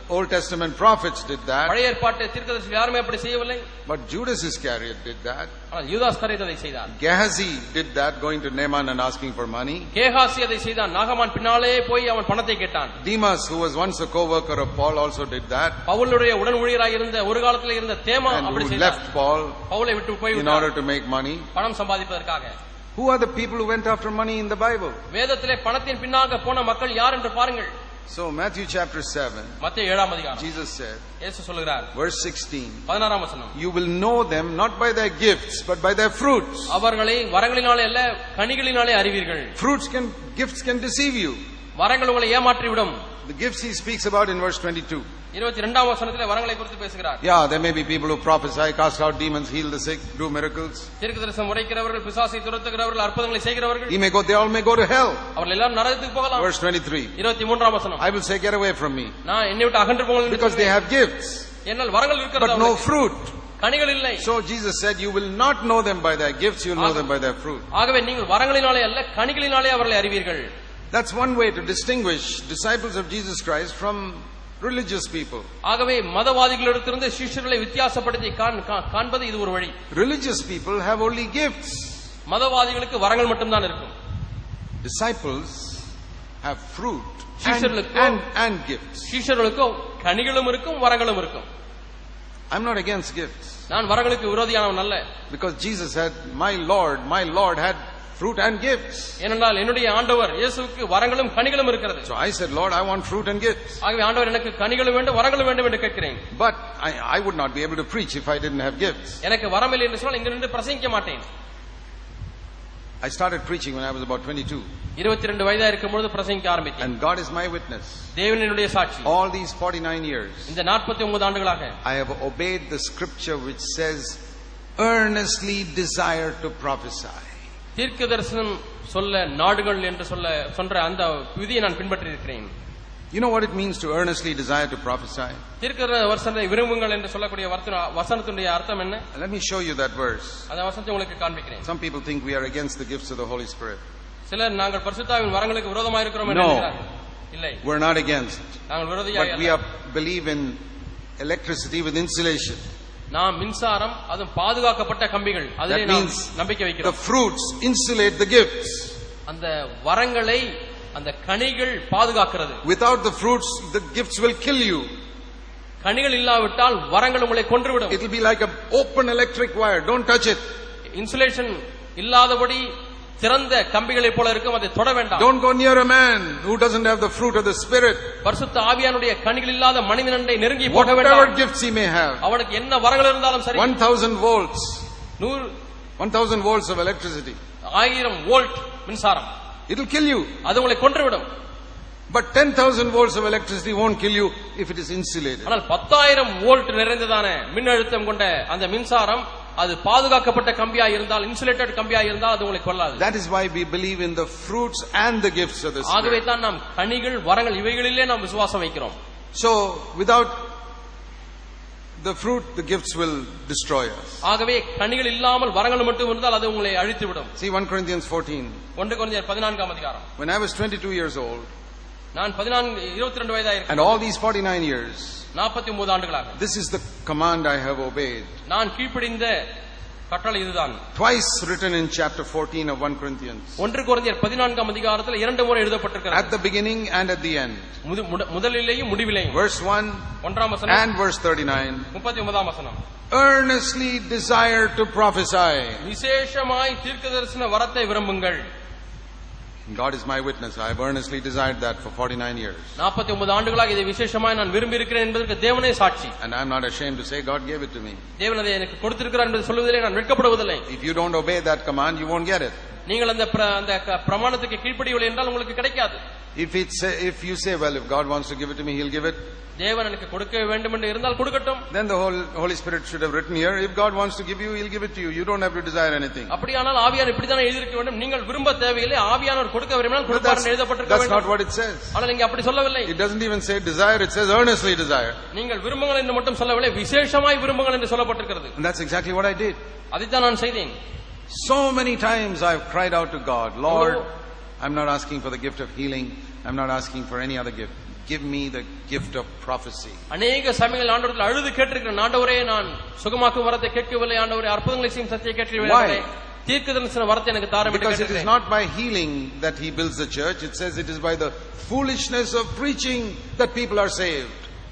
Old Testament prophets did that. பழைய ஏற்பாட்டு தீர்க்கதரிசிகள் யாருமே அப்படி செய்யவில்லை. But Judas Iscariot did that. ஆனால் யூதாஸ் இஸ்காரியோத் அதை செய்தான். Gehazi did that, going to Naaman and asking for money. கேகாசி அதை செய்தான். நாகமான் பின்னாலே போய் அவன் பணத்தை கேட்டான். Demas, who was once a co-worker of Paul, also did that. பவுலுடைய உடன் ஊழியராக இருந்த ஒரு காலத்தில் இருந்த தேமா அப்படி செய்தான். Left Paul பவுலை விட்டு போய் in order to make money. பணம் சம்பாதிப்பதற்காக. Who are the people who went after money in the Bible? வேதத்திலே பணத்தின் பின்னாக போன மக்கள் யார் என்று பாருங்கள். So Matthew chapter seven, மத்தேயு ஏழாம் அதிகாரம், Jesus said, இயேசு சொல்கிறார், verse sixteen, பதினாறாம் வசனம், you will know them not by their gifts but by their fruits. அவர்களை வரங்களினாலே அல்ல கனிகளினாலே அறிவீர்கள். Fruits can, gifts can deceive you. வரங்கள் உங்களை ஏமாற்றி விடும். The gifts he speaks about in verse twenty-two. இருபத்தி இரண்டாம் வசனத்திலே வரங்களை குறித்து பேசுகிறார். Yeah, there may be people who prophesy, cast out demons, heal the sick, do miracles. தீர்க்கதரிசனம் உரைக்கிறவர்கள், பிசாசை துரத்துகிறவர்கள், அற்புதங்களை செய்கிறவர்கள், He may go, they all may go to hell. அவர்கள் எல்லாம் நரகத்துக்கு போகலாம். Verse twenty-three. இருபத்தி மூன்றாம் வசனம், I will say, get away from me. நான் என்னை விட்டு அகன்று போங்கள், Because they have gifts என்னால் வரங்கள் இருக்கிறது, but no fruit. கனிகள் இல்லை. So Jesus said, you will not know them by their gifts, you will know them by their fruit. ஆகவே நீங்கள் வரங்களினாலே அல்ல கனிகளினாலே அவர்களை அறிவீர்கள். That's one way to distinguish disciples of Jesus Christ from religious people. ஆகவே மதவாதிகளிடத்திலிருந்து சீஷர்களை வித்தியாசப்படுத்தி காண்பது இது ஒரு வழி. Religious people have only gifts. மதவாதிகளுக்கு வரங்கள் மட்டும் தான் இருக்கும். Disciples have fruit and, and, and gifts. சீஷர்களுக்கு கனிகளும் இருக்கும் வரங்களும் இருக்கும். I'm not against gifts. நான் வரங்களுக்கு விரோதியானவன் அல்ல. Because Jesus said, my Lord, my Lord had fruit and gifts. ஏனென்றால் என்னுடைய ஆண்டவர் இயேசுவுக்கு வரங்களும் கனிகளும் இருக்கிறது. So I said, Lord, I want fruit and gifts. ஆகவே ஆண்டவர் எனக்கு கனிகளும் வேண்டும் வரங்களும் வேண்டும் என்று கேட்கிறேன். But I, I would not be able to preach if I didn't have gifts. எனக்கு வரமில்லை என்று சொன்னால் இங்க நின்று பிரசங்கிக்க மாட்டேன். I started preaching when I was about twenty-two. இருபத்தி இரண்டு வயதா இருக்கும்போது பிரசங்கிக்க ஆரம்பித்தேன். And God is my witness. தேவன் என்னுடைய சாட்சி. All these forty-nine years, இந்த நாற்பத்தி ஒன்பது ஆண்டுகளாக I have obeyed the scripture which says, earnestly desire to prophesy. தீர்க்கதரிசனம் சொல்ல நாடுகள் என்று சொல்ல சொல்ற அந்த விதியை நான் பின்பற்றி இருக்கிறேன். You know what it means to earnestly desire to prophesy? தீர்க்கதரிசனத்தை விரும்புங்கள் என்று சொல்லக்கூடிய வசனத்துடைய அர்த்தம் என்ன? Let me show you that verse. அந்த வசனத்தை உங்களுக்கு காண்பிக்கிறேன். Some people think we are against the gifts of the Holy Spirit. சிலர் நாங்கள் பரிசுத்தாவின் வரங்களுக்கு விரோதமாக இருக்கிறோம் என்று நினைக்கிறார்கள். இல்லை, we're not against. நாங்கள் விரோதியாக But we are believe in electricity with insulation. நாம் மின்சாரம் அதுவும் பாதுகாக்கப்பட்ட கம்பிகள் அதிலே நாம் நம்பிக்கை வைக்கிறோம். The fruits insulate the gifts. அந்த வரங்களை அந்த கனிகள் பாதுகாக்கிறது. Without the fruits the gifts will kill you. கனிகள் இல்லாவிட்டால் வரங்கள் உங்களை கொன்றுவிடும். It will be like an open electric wire, don't touch it. Insulation இல்லாதபடி திறந்த கம்பிகளை போல இருக்கும், அதை தொட வேண்டாம். Don't go near a man who doesn't have the fruit of the spirit. பரிசுத்த ஆவியானுடைய கனிகள் இல்லாத மனிதனை நெருங்கி போக வேண்டாம். Whatever gifts he may have, அவனுக்கு என்ன வரங்கள் இருந்தாலும் சரி, one thousand volts, நூறு one thousand volts of electricity, ஆயிரம் வோல்ட் மின்சாரம், it will kill you. அது உங்களை கொன்றுவிடும். But ten thousand volts of electricity won't kill you if it is insulated. ஆனால் பத்தாயிரம் வோல்ட் நிறைந்ததான மின் அழுத்தம் கொண்ட அந்த மின்சாரம் அது பாதுகாக்கப்பட்ட கம்பியா இருந்தால், இன்சுலேட்டட் கம்பியா இருந்தால் அது உங்களை கொல்லாது. That is why we believe in the fruits and the gifts of the Spirit. ஆகவே தான் நாம் கனிகள் வரங்கள் இவைகளிலே நாம் விசுவாசம் வைக்கிறோம். So without the fruit the gifts will destroy us. ஆகவே கனிகள் இல்லாமல் வரங்கள் மட்டும் இருந்தால் அது உங்களை அழித்துவிடும். See First Corinthians fourteen. ஒன்று கொரிந்தியர் பதினான்காம் அதிகாரம். When I was twenty-two years old, நான் பதினான்கு இருபத்தி இரண்டு வயதாக இருக்கேன். And all these forty-nine years, நாற்பத்தி ஒன்பது ஆண்டுகளாக, this is the command I have obeyed. நான் கீழ்ப்படிந்த கட்டளை இதுதான். Twice written in chapter fourteen of First Corinthians. ஒன்று கொரிந்தியர் பதினான்காம் அதிகாரத்தில் இரண்டு முறை எழுதப்பட்டிருக்கிறது. At the beginning and at the end. முதலிலேயும் முடிவிலேயும். Verse one ஒன்றாம் வசனம் and verse thirty-nine. முப்பத்தி ஒன்பதாம் வசனம். Earnestly desire to prophesy. விசேஷமாய் தீர்க்கதரிசன வரத்தை விரும்புங்கள். God is my witness. I have earnestly desired that for forty-nine years. நாற்பத்தி ஒன்பது ஆண்டுகளாக இதை விசேஷமாய் நான் விரும்பி இருக்கிறேன் என்பதற்கு தேவனே சாட்சி. And I am not ashamed to say God gave it to me. தேவன் அதை எனக்கு கொடுத்திருக்கிறார் என்று சொல்வதிலே நான் வெட்கப்படுவதில்லை. If you don't obey that command, you won't get it. நீங்கள் அந்த அந்த பிரமாணத்துக்கு கீழ்ப்படியவில்லை என்றால் உங்களுக்கு கிடைக்காது. If it's if you say, well, if God wants to give it to me, He'll give it. தேவன் எனக்கு கொடுக்க வேண்டும் என்று இருந்தால் கொடுக்கட்டும். Then the whole Holy Spirit should have written here, if God wants to give you, He'll give it to you. You don't have to desire anything. அப்படியானால் ஆவியானவர் இப்படி தான் எழுதி இருக்க வேண்டும், நீங்கள் விரும்ப தேவையில்லை, ஆவியானவர் கொடுக்க விரும்பினால் கொடுப்பார் என்று எழுதப்பட்டிருக்க வேண்டும். That's not what it says. ஆனால் இங்கே அப்படி சொல்லவில்லை. It doesn't even say desire, it says earnestly desire. நீங்கள் விரும்புங்கள் என்று மட்டும் சொல்லவில்லை, விசேஷமாய் விரும்புங்கள் என்று சொல்லப்பட்டிருக்கிறது. And that's exactly what I did. அதைத்தான் நான் செய்தேன். So many times I've cried out to God, Lord, I'm not asking for the gift of healing, I'm not asking for any other gift. give me the gift of prophecy. அநேக சமயங்களில் ஆண்டவரிடத்தில் அழுது கேட்டிருக்கிறேன், ஆண்டவரே நான் சுகமாக்கும் வரத்தை கேட்கவில்லை, ஆண்டவரே அற்புதங்களை செய்யும் சத்தியை கேட்கவில்லை, தீர்க்கதரிசன வரத்தை எனக்கு தாரும். Because it is not by healing that he builds the church. It says it is by the foolishness of preaching that people are saved.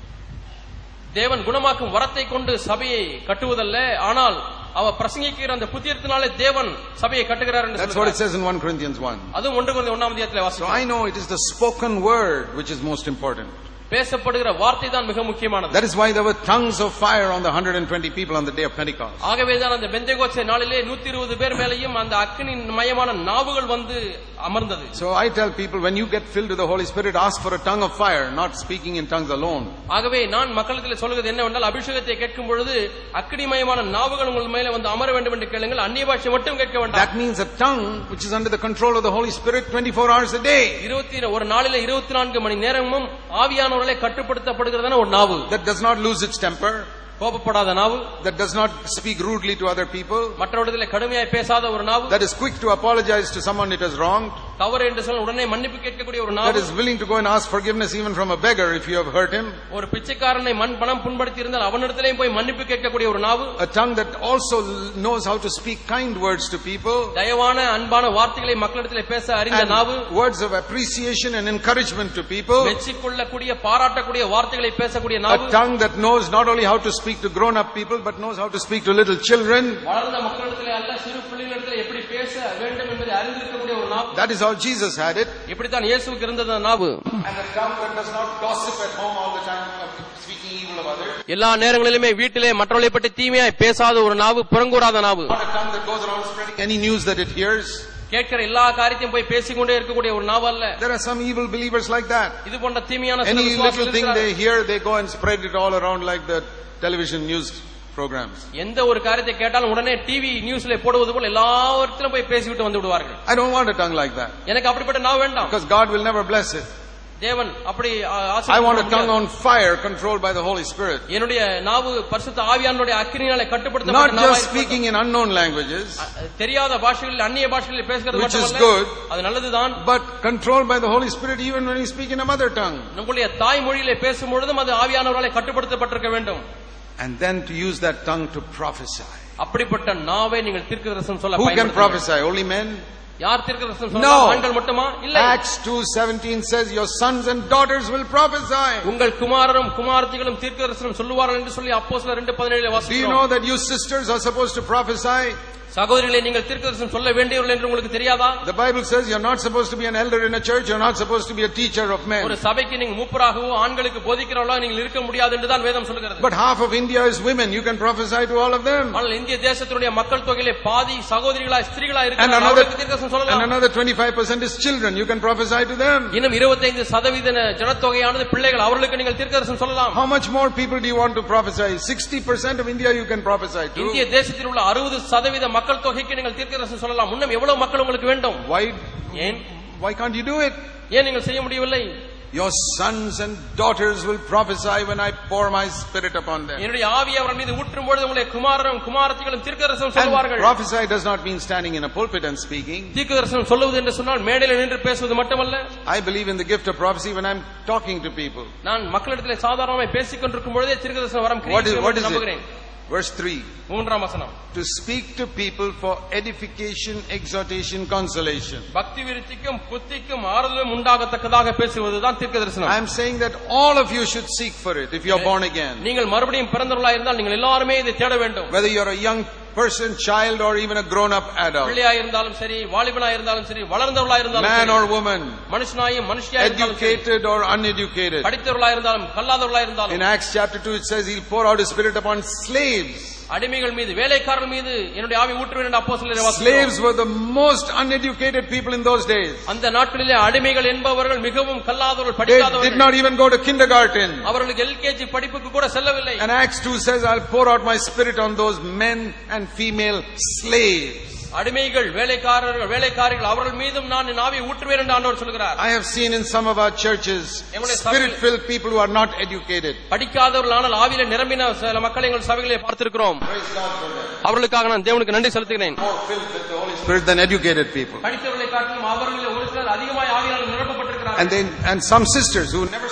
தேவன் குணமாக்கும் வரத்தை கொண்டு சபையை கட்டுவதல்ல, ஆனால் அவர் பிரசங்கிக்கிற அந்த புத்திரத்தினாலே தேவன் சபையை கட்டுகிறார் என்று. That's what it says in First Corinthians one. அதுவும் ஒன்று கொரிந்தியர் ஒன்றாம் அதிகாரத்திலே வாசிக்கிறோம். So I know it is the spoken word which is most important. பேசப்படுகிற வார்த்தை தான் மிக முக்கியமானது. That is why there were tongues of fire on the one hundred twenty people on the day of Pentecost. ஆகவேதான் அந்த பெந்தேகோஸ்தே நாளிலே நூற்று இருபது பேர் மேலேயும் அந்த அக்கினியின் மயமான நாவுகள் வந்து அமர்ந்தது. So I tell people, when you get filled with the Holy Spirit, ask for a tongue of fire, not speaking in tongues alone. ஆகவே நான் மக்களிடத்தில் சொல்வது என்னவென்றால், அபிஷேகத்தை கேட்கும் பொழுது அக்கினிமயமான நாவுகள் உங்கள் மேலே வந்து அமர வேண்டும் என்று கேளுங்கள், அந்நிய பாஷை மட்டும் கேட்க வேண்டாம். That means a tongue which is under the control of the Holy Spirit twenty-four hours a day. இருபத்தி ஒரு நாளிலே இருபத்தி நான்கு மணி நேரமும் ஆவியானவராலே கட்டுப்படுத்தப்படுகிறதான ஒரு நாவு. That does not lose its temper. கோபப்படாத நாவு. That does not speak rudely to other people. மற்றவர்களிடத்தில் கடுமையாய் பேசாத ஒரு நாவு. That is quick to apologize to someone it has wronged. தவறு என்று சொன்ன உடனே மன்னிப்பு கேட்கக்கூடிய ஒரு நாவு. That is willing to go and ask forgiveness even from a beggar if you have hurt him. ஒரு பிச்சைக்காரனை மண் பணம் புண்படுத்தி இருந்தால் அவனிடத்திலேயும் போய் மன்னிப்பு கேட்கக்கூடிய ஒரு நாவு. A tongue that also knows how to speak kind words to people. தயவான அன்பான வார்த்தைகளை மக்களிடத்தில் பேச அறிந்த நாவு. Words of appreciation and encouragement to people. மெச்சிக்கொள்ளக்கூடிய பாராட்டக்கூடிய வார்த்தைகளை பேசக்கூடிய நாவு. A tongue that knows not only how to speak to grown up people but knows how to speak to little children. வளர்ந்த மக்களிடத்தில் அல்ல, சிறு பிள்ளைகளிடத்தில் எப்படி பேச வேண்டும் என்பதை அறிந்திருக்கக்கூடிய ஒரு நாவு. That is how Jesus had it. இப்படி தான் இயேசுவுக்கு இருந்தது நாவு. And a tongue that does not gossip at home all the time, speaking evil of others. எல்லா நேரங்களிலுமே வீட்டிலே மற்றவர்களை பற்றி தீமையாய் பேசாத ஒரு நாவு, புறங்கூறாத நாவு. Not a tongue that goes around spreading any news that it hears. கேட்கிற எல்லா காரியத்தையும் போய் பேசிக்கொண்டே இருக்கக்கூடிய ஒரு நாவு அல்ல. There are some evil believers like that. இது போன்ற தீமையான சில Any விசுவாசிகள் little thing they hear, they go and spread it all around like the television news programs. எந்த ஒரு காரியத்தை கேட்டாலும் உடனே டிவி நியூஸ்ல போடுவது போல எல்லாவற்றிலும் போய் பேசிவிட்டு வந்து விடுவார்கள். I don't want a tongue like that. எனக்கு அப்படிப்பட்ட நாவு வேண்டாம். Because God will never bless it. தேவன் அப்படி I want a tongue on fire controlled by the Holy Spirit. என்னுடைய நாவு பரிசுத்த ஆவியானவருடைய அக்கினியாலே கட்டுப்படுத்தப்பட்ட நாவாய், not just speaking in unknown languages, தெரியாத பாஷைகளில் அந்நிய பாஷைகளில் பேசுகிறது மட்டுமல்ல, அது நல்லதுதான், but controlled by the Holy Spirit even when you speak in a mother tongue. உங்களுடைய தாய் மொழியிலே பேசும் பொழுதும் அது ஆவியானவராலே கட்டுப்படுத்தப்பட்டிருக்க வேண்டும். And then to use that tongue to prophesy. அப்படிப்பட்ட நாவை நீங்கள் தீர்க்கதரிசனம் சொல்ல Who பயன்படுத்தலாம். can prophesy? Only men? யார் தீர்க்கதரிசனம் சொல்லலாம்? ஆண்கள் மட்டுமா? இல்லை. Acts two seventeen says your sons and daughters will prophesy. உங்கள் குமாரரும் குமாரத்திகளும் தீர்க்கதரிசனம் சொல்லுவார்கள் என்று சொல்லி அப்போஸ்தலர் இரண்டு பதினேழு வாசிக்கிறோம். Do you know that you sisters are supposed to prophesy? சகோதரிகளே, நீங்கள் தீர்க்கதரிசனம் சொல்ல வேண்டியவர்கள் என்று உங்களுக்கு தெரியாதா? The Bible says you're not supposed to be an elder in a church, you're not supposed to be a teacher of men. ஒரு சபைக்கு நீங்க மூப்பராகவோ ஆண்களுக்கு போதிக்கிறவர்களாக நீங்கள் இருக்க முடியாது என்று தான் வேதம் சொல்கிறது. But half of India is women, you can prophesy to all of them. ஆனால் இந்திய தேசத்தினுடைய மக்கள் தொகையிலே பாதி சகோதரிகளாய் ஸ்திரீகளாய் இருக்கிறார்கள், அவர்களுக்கு தீர்க்கதரிசனம் சொல்லலாம். And another twenty-five percent is children, you can prophesy to them. இன்னும் இருபத்தைந்து சதவீத ஜனத்தொகையானது பிள்ளைகள், அவர்களுக்கு நீங்கள் தீர்க்கதரிசனம் சொல்லலாம். How much more people do you want to prophesy? sixty percent of India you can prophesy to. இந்திய தேசத்தில் உள்ள அறுபது சதவீத மக்கள் தொகைக்கு நீங்கள் தீர்க்கதரிசனம் சொல்லலாம். இன்னும் எவ்வளவு மக்கள் உங்களுக்கு வேண்டும்? Why ஏன் why can't you do it? ஏன் நீங்கள் செய்ய முடியவில்லை? Your sons and daughters will prophesy when I pour my spirit upon them. என்னுடைய ஆவியை அவர்கள் மீது ஊற்றும் பொழுது உங்களுடைய குமாரரும் குமாரத்திகளும் தீர்க்கதரிசனம் சொல்வார்கள். Prophesy does not mean standing in a pulpit and speaking. தீர்க்கதரிசனம் சொல்லுவது என்று சொன்னால் மேடையில் நின்று பேசுவது மட்டுமல்ல. I believe in the gift of prophecy when I'm talking to people. நான் மக்களிடத்தில் சாதாரணமாக பேசிக் கொண்டிருக்கும் பொழுதே தீர்க்கதரிசனம் வரம் கிரியேட் செய்ய நம்புகிறேன். Verse three. மூன்றாம் வசனம். To speak to people for edification, exhortation, consolation. பக்தி விருத்திக்கும் புத்திக்கும் ஆறுதலும் உண்டாகத்தக்கதாக பேசுவதுதான் தீர்க்கதரிசனம். I am saying that all of you should seek for it if you are born again. நீங்கள் மறுபடியும் பிறந்தவர்களாக இருந்தால் நீங்கள் எல்லாரும் இதை தேட வேண்டும். Whether you are a young person, child, or even a grown-up adult. பிள்ளையாய் இருந்தாலும் சரி, வாலிபனாய் இருந்தாலும் சரி, வளர்ந்தவர்களாய் இருந்தாலும் man or woman, மனுஷனாயும் மனுஷியாய் இருந்தாலும் சரி, educated or uneducated. படித்தவர்களாய் இருந்தாலும் கல்லாதவர்களாய் இருந்தாலும். In Acts chapter two it says he'll pour out his spirit upon slaves. அடிமைகள் மீது, வேலைக்காரர்கள் மீது என்னுடைய ஆவி ஊற்றுவேன் என்று அப்போஸ்தலர் வாசிக்கிறோம். Slaves were the most uneducated people in those days. அந்த நாட்களிலே அடிமைகள் என்பவர்கள் மிகவும் கல்லாதவர்கள், படிக்காதவர்கள். They did not even go to kindergarten. அவர்களுக்கு எல்கேஜி படிப்புக்கு கூட செல்லவில்லை. And Acts two says I'll pour out my spirit on those men and female slaves. அடிமைகள், வேலைக்காரர்கள், வேலைக்காரிகள், அவர்கள் மீதும் நான் என் ஆவியை ஊற்றுவேன் என்று ஆண்டவர் சொல்கிறார். I have seen in some of our churches spirit filled people who are not educated. படிக்காதவர்கள் ஆனால் ஆவியிலே நிரம்பின சில மக்களை எங்கள் சபைகளிலே பார்த்திருக்கிறோம். அவர்களுக்காக நான் தேவனுக்கு நன்றி செலுத்துகிறேன். More filled with the Holy Spirit than educated people. படித்தவர்களை காட்டிலும் அவர்களிலே ஒரு சிலர் அதிகமாய் ஆவியால் நிரப்பப்பட்டிருக்கிறார்கள். And then and some sisters who never stand in the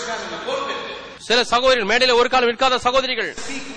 சில சகோதரிகள் மேடையில ஒரு காலம் நிற்காத சகோதரிகள்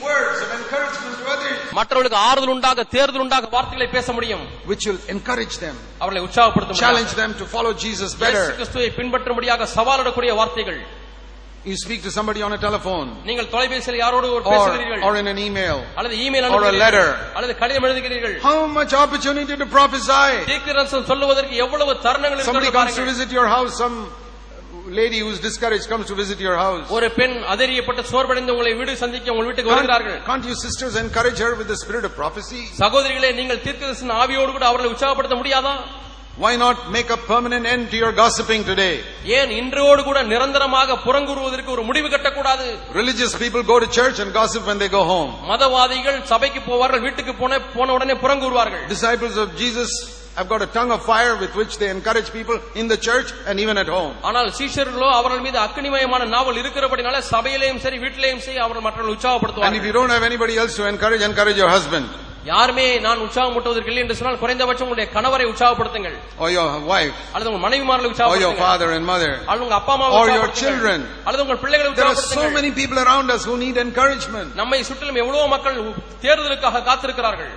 மற்றவர்களுக்கு ஆறுதல் உண்டாக தேர்தல் உண்டாக வார்த்தைகளை பேச முடியும், which will encourage them, அவர்களை உற்சாகப்படுத்த, challenge them to follow Jesus better. இயேசு கிறிஸ்துவை பின்பற்றும்படியாக சவாலிடக்கூடிய வார்த்தைகள். You speak to somebody on a telephone, நீங்கள் தொலைபேசியில் யாரோடு பேசுகிறீர்கள், or in an email, அல்லது இமெயில் or a letter, அல்லது கடிதம் எழுதுகிறீர்கள். How much opportunity to prophesy. தீர்க்கதரிசனம் சொல்லுவதற்கு எவ்வளவு தருணங்கள் இருக்கிறது. Somebody comes to visit your house, some lady who is discouraged comes to visit your house. ஒரு பெண் அதரியப்பட்ட சோர்வடைந்து உங்களை வீடு சந்திக்க உங்கள் வீட்டுக்கு வருகிறார்கள். Can't you sisters encourage her with the spirit of prophecy? சகோதரிகளே, நீங்கள் தீர்க்கதரிசன ஆவியோடு கூட அவர்களை உற்சாகப்படுத்த முடியாதா? Why not make a permanent end to your gossiping today? ஏன் இன்றோடு கூட நிரந்தரமாக புறங்கூறுவதற்கு ஒரு முடிவு கட்டக்கூடாது? Religious people go to church and gossip when they go home. மதவாதிகள் சபைக்கு போவார்கள், வீட்டுக்கு போன போன உடனே புறங்கூறுவார்கள். Disciples of Jesus have got a tongue of fire with which they encourage people in the church and even at home. ஆனால் சீஷர்களோ அவர்கள் மீது அக்கினிமயமான நாவல் இருக்கிறபடினால சபையிலேயும் சரி வீட்டிலேயும் சரி அவர்கள் மற்றவர்களை உற்சாகப்படுத்துவார்கள். And if you don't have anybody else to encourage, encourage your husband. யாருமே நான் உற்சாகமூட்டுவதற்கு இல்லை என்று சொன்னால் குறைந்தபட்சம் உங்களுடைய கணவரை உற்சாகப்படுத்துங்கள், or your wife, அல்லது உங்கள் மனைவிமார்களை உற்சாகப்படுத்துங்கள், or your father and mother, அல்லது உங்கள் அப்பா அம்மாவை or your உற்சாகப்படுத்துங்கள், children. அல்லது உங்கள் பிள்ளைகளை There are உற்சாகப்படுத்துங்கள். so many people around us who need encouragement, நம்மை சுற்றிலும் எவ்வளவு மக்கள் தேர்தலுக்காக காத்திருக்கிறார்கள்,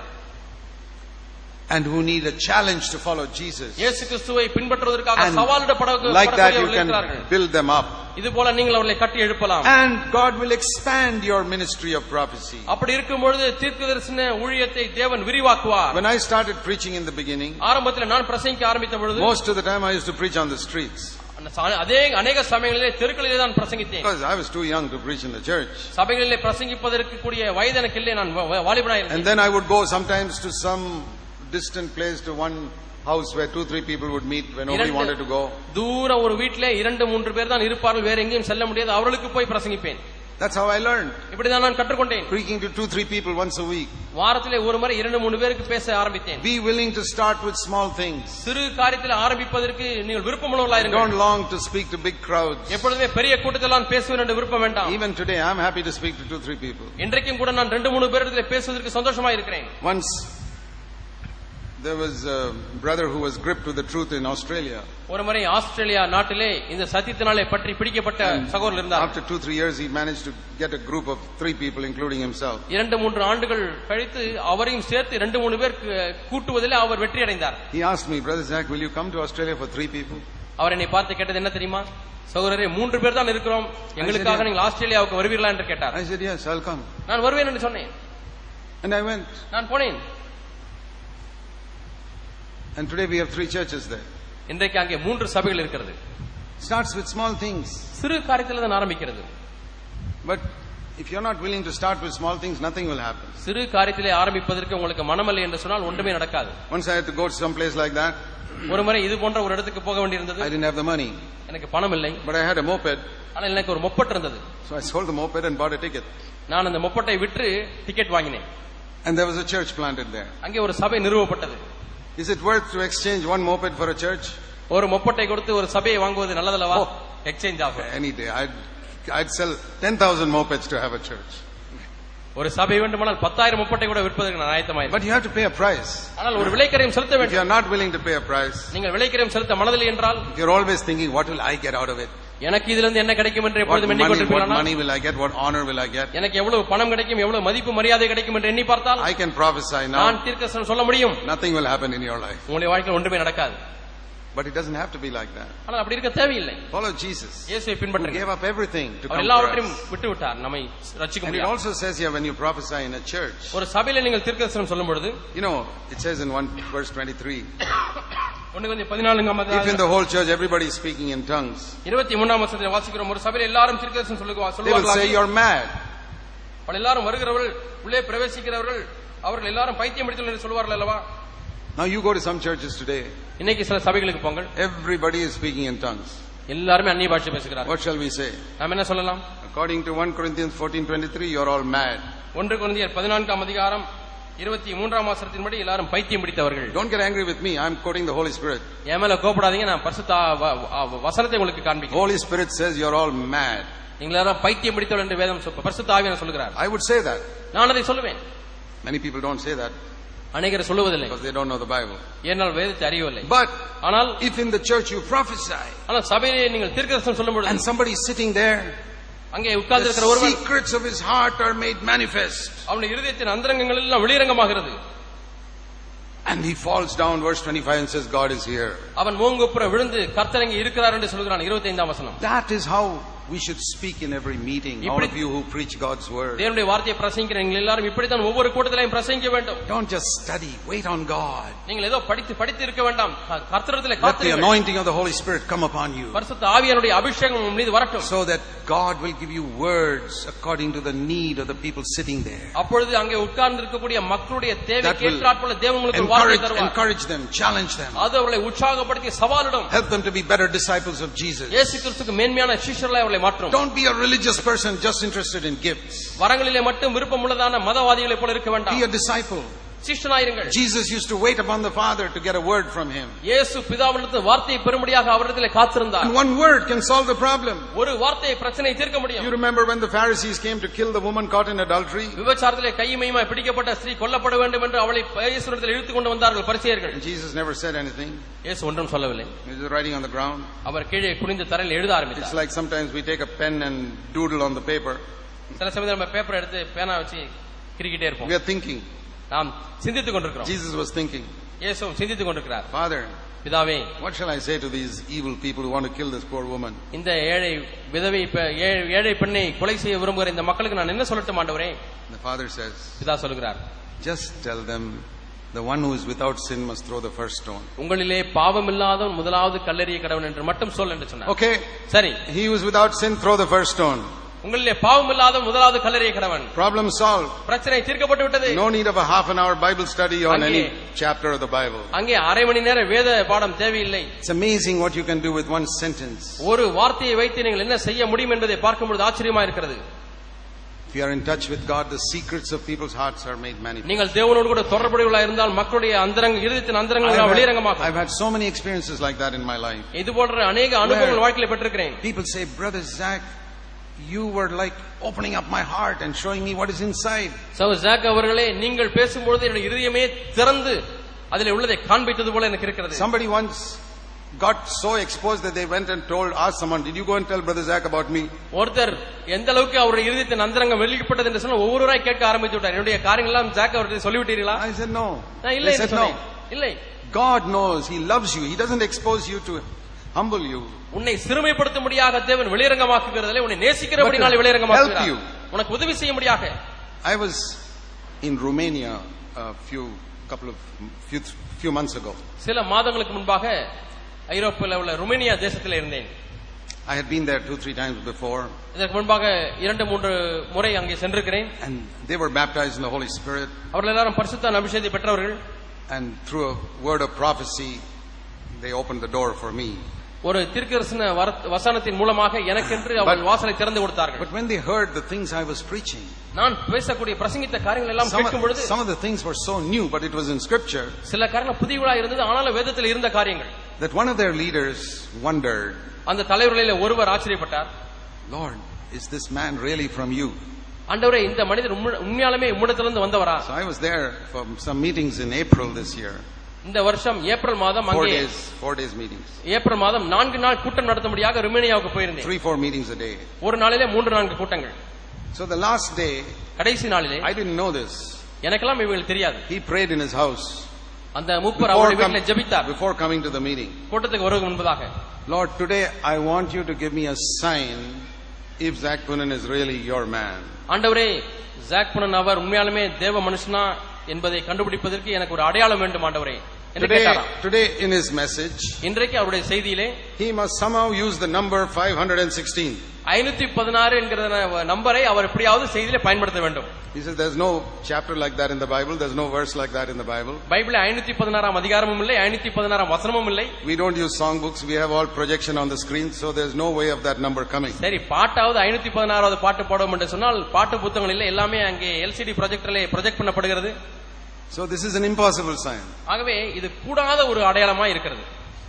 and who need a challenge to follow Jesus. இயேசு கிறிஸ்துவை பின்பற்றுவதற்காக சவாலிடப்படக்கூடிய like that you can build them up. இதுபோல நீங்கள் அவர்களை கட்டி எழுப்பலாம். And God will expand your ministry of prophecy. அப்படி இருக்கும் பொழுது தீர்க்கதரிசன ஊழியத்தை தேவன் விரிவாக்குவார். When I started preaching in the beginning, ஆரம்பத்தில் நான் பிரசங்கிக்க ஆரம்பித்த பொழுது most of the time I used to preach on the streets. அதே அநேக சமயங்களிலே தெருக்களிலே தான் பிரசங்கித்தேன். Because I was too young to preach in the church. சபைகளிலே பிரசங்கிப்பதற்கு கூடிய வயது எனக்கு இல்லை, நான் வாலிபனாய் இருந்தேன். And then I would go sometimes to some distant place, to one house where two three people would meet when nobody wanted to go. தூர ஒரு வீட்டிலே இரண்டு மூன்று பேர் தான் இருப்பார்கள், வேற எங்கேயும் செல்ல முடியாது, அவர்களுக்கு போய் பிரசங்கிப்பேன். That's how I learned. இப்படி தான் நான் கற்றுக்கொண்டேன். Preaching to two three people once a week. வாரத்திலே ஒரு முறை இரண்டு மூன்று பேருக்கு பேச ஆரம்பித்தேன். Be willing to start with small things. சிறு காரியத்தில் ஆரம்பிப்பதற்கு நீங்கள் விருப்பமுள்ளவர்களாக இருங்கள். Don't long to speak to big crowds. எப்பொழுதுமே பெரிய கூட்டத்தில் நான் பேசுவேன் என்று விருப்பம் வேண்டாம். Even today I am happy to speak to two three people. இன்றைக்கும் கூட நான் ரெண்டு மூணு பேரிடத்திலே பேசுவதற்கு சந்தோஷமாக இருக்கிறேன். Once there was a brother who was gripped with the truth in Australia. ஒரு முறை ஆஸ்திரேலியா நாட்டிலே இந்த சத்தியத்தினாலே பற்றி பிடிக்கப்பட்ட சகோதரர் இருந்தார். After two three years he managed to get a group of three people including himself. இரண்டு மூன்று ஆண்டுகள் கழித்து அவரையும் சேர்த்து ரெண்டு மூணு பேர் கூட்டுவதிலே அவர் வெற்றி அடைந்தார். He asked me, Brother Zach, will you come to Australia for three people? அவர் என்னை பார்த்து கேட்டது என்ன தெரியுமா? சகோதரரே, மூன்று பேர் தான் இருக்கிறோம், எங்களுக்காக நீங்கள் ஆஸ்திரேலியாவுக்கு வருவீர்களா என்று கேட்டார். I said yes, I'll come. நான் வருவேன் என்று சொன்னேன். And I went. நான் போனேன். And today we have three churches there. இன்றைக்கு அங்கே மூன்று சபைகள் இருக்கிறது. Starts with small things. சிறு காரியத்தில் தான் ஆரம்பிக்கிறது. But if you're not willing to start with small things, nothing will happen. சிறு காரியத்திலே ஆரம்பிப்பதற்கு உங்களுக்கு மனமில்லை என்று சொன்னால் ஒன்றுமே நடக்காது. Once I had to go to some place like that. ஒரு முறை இது போன்ற ஒரு இடத்துக்கு போக வேண்டியிருந்தது. I didn't have the money. எனக்கு பணம் இல்லை. But I had a moped. ஆனால் எனக்கு ஒரு மொப்பட் இருந்தது. So I sold the moped and bought a ticket. நான் அந்த மொப்பட்டை விற்று டிக்கெட் வாங்கினேன். And there was a church planted there. அங்கே ஒரு சபை நிறுவப்பட்டது. Is it worth to exchange one moped for a church? ஒரு மொப்பட்டை கொடுத்து ஒரு சபையை வாங்குவது நல்லதல்லவா? Exchange offer. Any day I'd I'd sell ten thousand mopeds to have a church. ஒரு சபை வேண்டுமானால் பத்தாயிரம் மொப்பட்டை கூட விற்பதற்கு நான் ஆயத்தமாயிருக்கேன். But you have to pay a price. ஆனால் ஒரு விலைக்கரையும் செலுத்த வேண்டும். If you are not willing to pay a price, நீங்கள் விலைக்கரையும் செலுத்த மனதில்லை என்றால், you're always thinking, what will I get out of it? எனக்கு இதிலிருந்து என்ன கிடைக்கும் என்று எப்பொழுதும் எண்ணிக்கொண்டிருப்பீர்களா? What money will I get? What honor will I get? எனக்கு எவ்வளவு பணம் கிடைக்கும், எவ்வளவு மதிப்பு மரியாதை கிடைக்கும் என்று எண்ணி பார்த்தால், I can prophesy now. நான் தீர்க்கதரிசனம் சொல்ல முடியும். Nothing will happen in your life. உங்களுடைய வாழ்க்கையில் ஒன்றுமே நடக்காது. But it doesn't have to be like that. ஆனால் அப்படி இருக்க தேவையில்லை. Follow Jesus. இயேசுவை பின்பற்றுங்கள். He gave up everything to come. அவர் எல்லாவற்றையும் விட்டு விட்டார் நம்மை ரட்சிக்க முடியும். And it also says here when you prophesy in a church. ஒரு சபையிலே நீங்கள் தீர்க்கதரிசனம் சொல்லும் பொழுது, you know, it says in one verse twenty-three. ஒன்று கொஞ்சம் பதினான்காம் If in the whole church everybody is speaking in tongues. இருபத்தி மூன்றாம் வசனத்தில் வாசிக்கிறோம், ஒரு சபையில் எல்லாரும் தீர்க்கதரிசனம் சொல்லுவார்கள். They will say you're mad. அவர்கள் எல்லாரும் வருகிறவர்கள், உள்ளே பிரவேசிக்கிறவர்கள், அவர்கள் எல்லாரும் பைத்தியம் பிடித்தவர்கள் என்று சொல்வார்கள் அல்லவா? Now you go to some churches today. இன்னைக்கு சில சபைகளுக்கு போங்கள். Everybody is speaking in tongues. எல்லாரும் அந்நிய பாஷை பேசுகிறார்கள். What shall we say? நாம் என்ன சொல்லலாம்? According to First Corinthians fourteen twenty-three, you're all mad. ஒன்று கொரிந்தியர் பதினான்காம் அதிகாரம் இருபத்தி மூன்றாம் வசனத்தின்படி எல்லாரும் பைத்தியம் பிடித்தவர்கள். Don't get angry with me. I'm quoting the Holy Spirit. என் மேல கோபப்படாதீங்க, நான் பரிசுத்த வசனத்தை உங்களுக்கு காண்பிக்கிறேன். Holy Spirit says you're all mad. நீங்கள் எல்லாரும் பைத்தியம் பிடித்தவர்கள் என்று வேதம் பரிசுத்த ஆவியானவர் சொல்கிறார். I would say that. நான் அதை சொல்லுவேன். Many people don't say that. அநேகர் சொல்லுவதில்லை. Because they don't know the Bible. ஏனால் வேதத்தை அறியவில்லை. But ஆனால் if in the church you prophesy, ஆனால் சபையிலே நீங்கள் தீர்க்கதரிசனம் சொல்லும் பொழுது, and somebody is sitting there, அங்கே உட்கார்ந்து இருக்கிற ஒருவன் secrets of his heart are made manifest. அவனுடைய இதயத்தின் அந்தரங்கங்கள் எல்லாம் வெளியரங்கமாகிறது. And he falls down, verse twenty-five, and says, God is here. அவன் மூங்குப்புற விழுந்து கர்த்தர் இங்கே இருக்கிறார் என்று சொல்கிறான். இருபத்தைந்தாம் வசனம். That is how we should speak in every meeting. All of you who preach God's word. தேவனுடைய வார்த்தையை பிரசங்கிக்கிற நீங்கள் எல்லாரும் இப்படி தான் ஒவ்வொரு கூட்டத்திலேயும் பிரசங்கிக்க வேண்டும். Don't just study, wait on God. நீங்கள் ஏதோ படித்து படித்து இருக்க வேண்டாம். கர்த்தரிடத்திலே காத்திருங்கள். Let the anointing of the Holy Spirit come upon you. பரிசுத்த ஆவியானுடைய அபிஷேகம் உங்கள் மீது வரட்டும். So that God will give you words according to the need of the people sitting there. அப்பொழுது அங்கே உட்கார்ந்து இருக்கக்கூடிய மக்களுடைய தேவைக்கு ஏற்றாற்போல தேவன் உங்களுக்கு வார்த்தை தருவார். Encourage them, challenge them. அது அவர்களை உற்சாகப்படுத்தி சவாலிடும். Help them to be better disciples of Jesus. இயேசு கிறிஸ்துவுக்கு மேன்மையான சீஷர்களாய் அவர்களை மாற்றும். Don't be a religious person just interested in gifts. வரங்களிலே மட்டும் விருப்பமுள்ளதான மதவாதிகளைப் போல இருக்க வேண்டாம். Be a disciple. சீஷனாயிருங்கள். Jesus used to wait upon the Father to get a word from him. இயேசு பிதாவினிடத்தில் வார்த்தையை பெறும்படியாக அவரிடத்திலே காத்திருந்தார். And one word can solve the problem. ஒரு வார்த்தை பிரச்சனையை தீர்க்க முடியும். You remember when the Pharisees came to kill the woman caught in adultery? விபச்சாரத்திலே கையுமையுமாய் பிடிக்கப்பட்ட ஸ்திரீ கொல்லப்பட வேண்டும் என்று அவளை இயேசுவிடத்தில் இழுத்து கொண்டு வந்தார்கள் பரிசேயர்கள். Jesus never said anything. இயேசு ஒன்றும் சொல்லவில்லை. He was writing on the ground. அவர் கீழே குனிந்து தரையில் எழுத ஆரம்பித்தார். It's like sometimes we take a pen and doodle on the paper. சில சமயத்துல நம்ம பேப்பர் எடுத்து பேனா வச்சு கிறுக்கிட்டே இருப்போம். We are thinking. நாம் சிந்தித்துக் கொண்டிருக்கிறோம். Jesus was thinking. இயேசுவும் சிந்தித்துக் கொண்டிருக்கிறார். Father, பிதாவே, what shall I say to these evil people who want to kill this poor woman? இந்த ஏழை விதவை ஏழை பெண்ணை கொலை செய்ய விரும்புகிற இந்த மக்களுக்கு நான் என்ன சொல்லட்டும் ஆண்டவரே? The Father says, பிதா சொல்கிறார், just tell them the one who is without sin must throw the first stone. உங்களிலே பாவம் இல்லாதவன் முதலாவது கல்லெறிய கடவன் என்று மட்டும் சொல் என்று சொன்னார். Okay, சரி. He who is without sin throw the first stone. உங்களிலே பாவம் இல்லாதவன் முதலாவது கல்லெறிய கடவன். Problem solved. பிரச்சனை தீர்க்கப்பட்டு விட்டது. No need of a half an hour Bible study on any chapter of the Bible. அங்கே அரை மணி நேர வேத பாடம் தேவையில்லை. It's amazing what you can do with one sentence. ஒரு வார்த்தையை வைத்து நீங்கள் என்ன செய்ய முடியும் என்பதை பார்க்கும்போது ஆச்சரியமா இருக்கிறது. If you are in touch with God, the secrets of people's hearts are made manifest. நீங்கள் தேவனோடு கூட தொடர்புடையவர்களாக இருந்தால் மக்களுடைய அந்தரங்க இருதயத்தின் அந்தரங்கங்கள் வெளியரங்கமாகும். I've had so many experiences like that in my life. இது போன்ற अनेक அனுபவங்கள் வாழ்க்கையில பெற்றிருக்கிறேன். People say, Brother Zach, you were like opening up my heart and showing me what is inside. So Zach அவர்களே, நீங்கள் பேசும்போது என்னுடைய இதயமே திறந்து அதிலே உள்ளதை காண்பித்தது போல எனக்கு இருக்கிறது. Somebody once got so exposed that they went and told, asked someone, did you go and tell Brother Zach about me? ஒருத்தர் எந்த அளவுக்கு அவருடைய இதயத்தின் அந்தரங்கம் வெளியிடப்பட்டது என்று சொன்ன ஒவ்வொருவராய் கேட்க ஆரம்பித்து விட்டார். என்னுடைய காரியங்கள் எல்லாம் ஜாக் அவருக்கு சொல்லிவிட்டீர்களா? I said no. இல்லை இல்லை இல்லை. God knows, He loves you. He doesn't expose you to humble you. உன்னை சிறுமைப்படுத்தும்படியாக தேவன் வெளியரங்கமாக்குகிறதில்லை, உன்னை நேசிக்கிறபடினாலே வெளியரங்கமாக்குகிறார். உனக்கு உதவி செய்யும்படியாக. I was in Romania a few couple of few, few months ago. சில மாதங்களுக்கு முன்பாக ஐரோப்பாவில் உள்ள ருமேனியா தேசத்தில் இருந்தேன். I had been there two three times before. இதற்கு முன்பாக இரண்டு மூன்று முறை அங்கே சென்றிருக்கிறேன். And they were baptized in the Holy Spirit. அவர்கள் எல்லாரும் பரிசுத்த அபிஷேகத்தை பெற்றவர்கள். And through a word of prophecy they opened the door for me. ஒரு தீர்க்கதரிசன வசனத்தின் மூலமாக எனக்கென்று அவர்கள் வாசலை திறந்து கொடுத்தார்கள். But when they heard the things I was preaching, நான் பேசக்கூடிய பிரசங்கித்த காரியங்கள் எல்லாம் கேட்கும் பொழுது some of the things were so new, but it was in scripture. சில காரியங்கள் புதியவா இருந்தது, ஆனாலும் வேதத்தில் இருந்த காரியங்கள். That one of their leaders wondered, அந்த தலைவர்களிலே ஒருவர் ஆச்சரியப்பட்டார், Lord, is this man really from you? ஆண்டவரே, இந்த மனிதர் உண்மையாலுமே உம்மிடத்திலிருந்து வந்தவரா? So I was there for some meetings in April this year. இந்த வருஷம் ஏப்ரல் மாதம் four அங்கே days four days meetings. April மாதம் நான்கு நாள் கூட்டம் நடத்தும்படியாக ருமேனியாவுக்கு போயிருந்தேன். three four meetings a day. ஒரு நாளிலே மூன்று நான்கு கூட்டங்கள். So the last day, கடைசி நாளிலே, I didn't know this. எனக்கெல்லாம் இவைகள் தெரியாது. He prayed in his house. அந்த மூப்பர் அவருடைய வீட்டிலே ஜெபித்தார். Before coming to the meeting. கூட்டத்துக்கு வருவதற்கு முன்பதாக, Lord, today I want you to give me a sign if Zach Punan is really your man. ஆண்டவரே, ஜாக் புனன் அவர் உண்மையாலுமே தேவ மனுஷனா என்பதை கண்டுபிடிப்பதற்கு எனக்கு ஒரு அடையாளம் வேண்டும் ஆண்டவரே. Today, today in his message, இன்றைக்கு அவருடைய செய்தியிலே, he must somehow use the number five hundred sixteen. ஐநூற்று பதினாறு என்கிற நம்பரை அவர் எப்படியாவது செய்தியிலே பயன்படுத்த வேண்டும். He says there's no chapter like that in the Bible, there's no verse like that in the Bible. பைபிள்ல ஐநூற்று பதினாறாம் அதிகாரமும் இல்லை, ஐநூற்று பதினாறாம் வசனமும் இல்லை. We don't use song books, we have all projection on the screen, so there's no way of that number coming. சரி, பாட்டாவது ஐநூற்று பதினாறாவது பாட்டு போடுவோம் என்று சொன்னால் பாட்டு புத்தகங்கள் இல்லை, எல்லாமே அங்கே எல்சிடி ப்ரொஜெக்டர்ல ப்ரொஜெக்ட் பண்ணப்படுகிறது. So this is an impossible sign. ஆகவே இது கூடாத ஒரு அடையாளமா இருக்கிறது.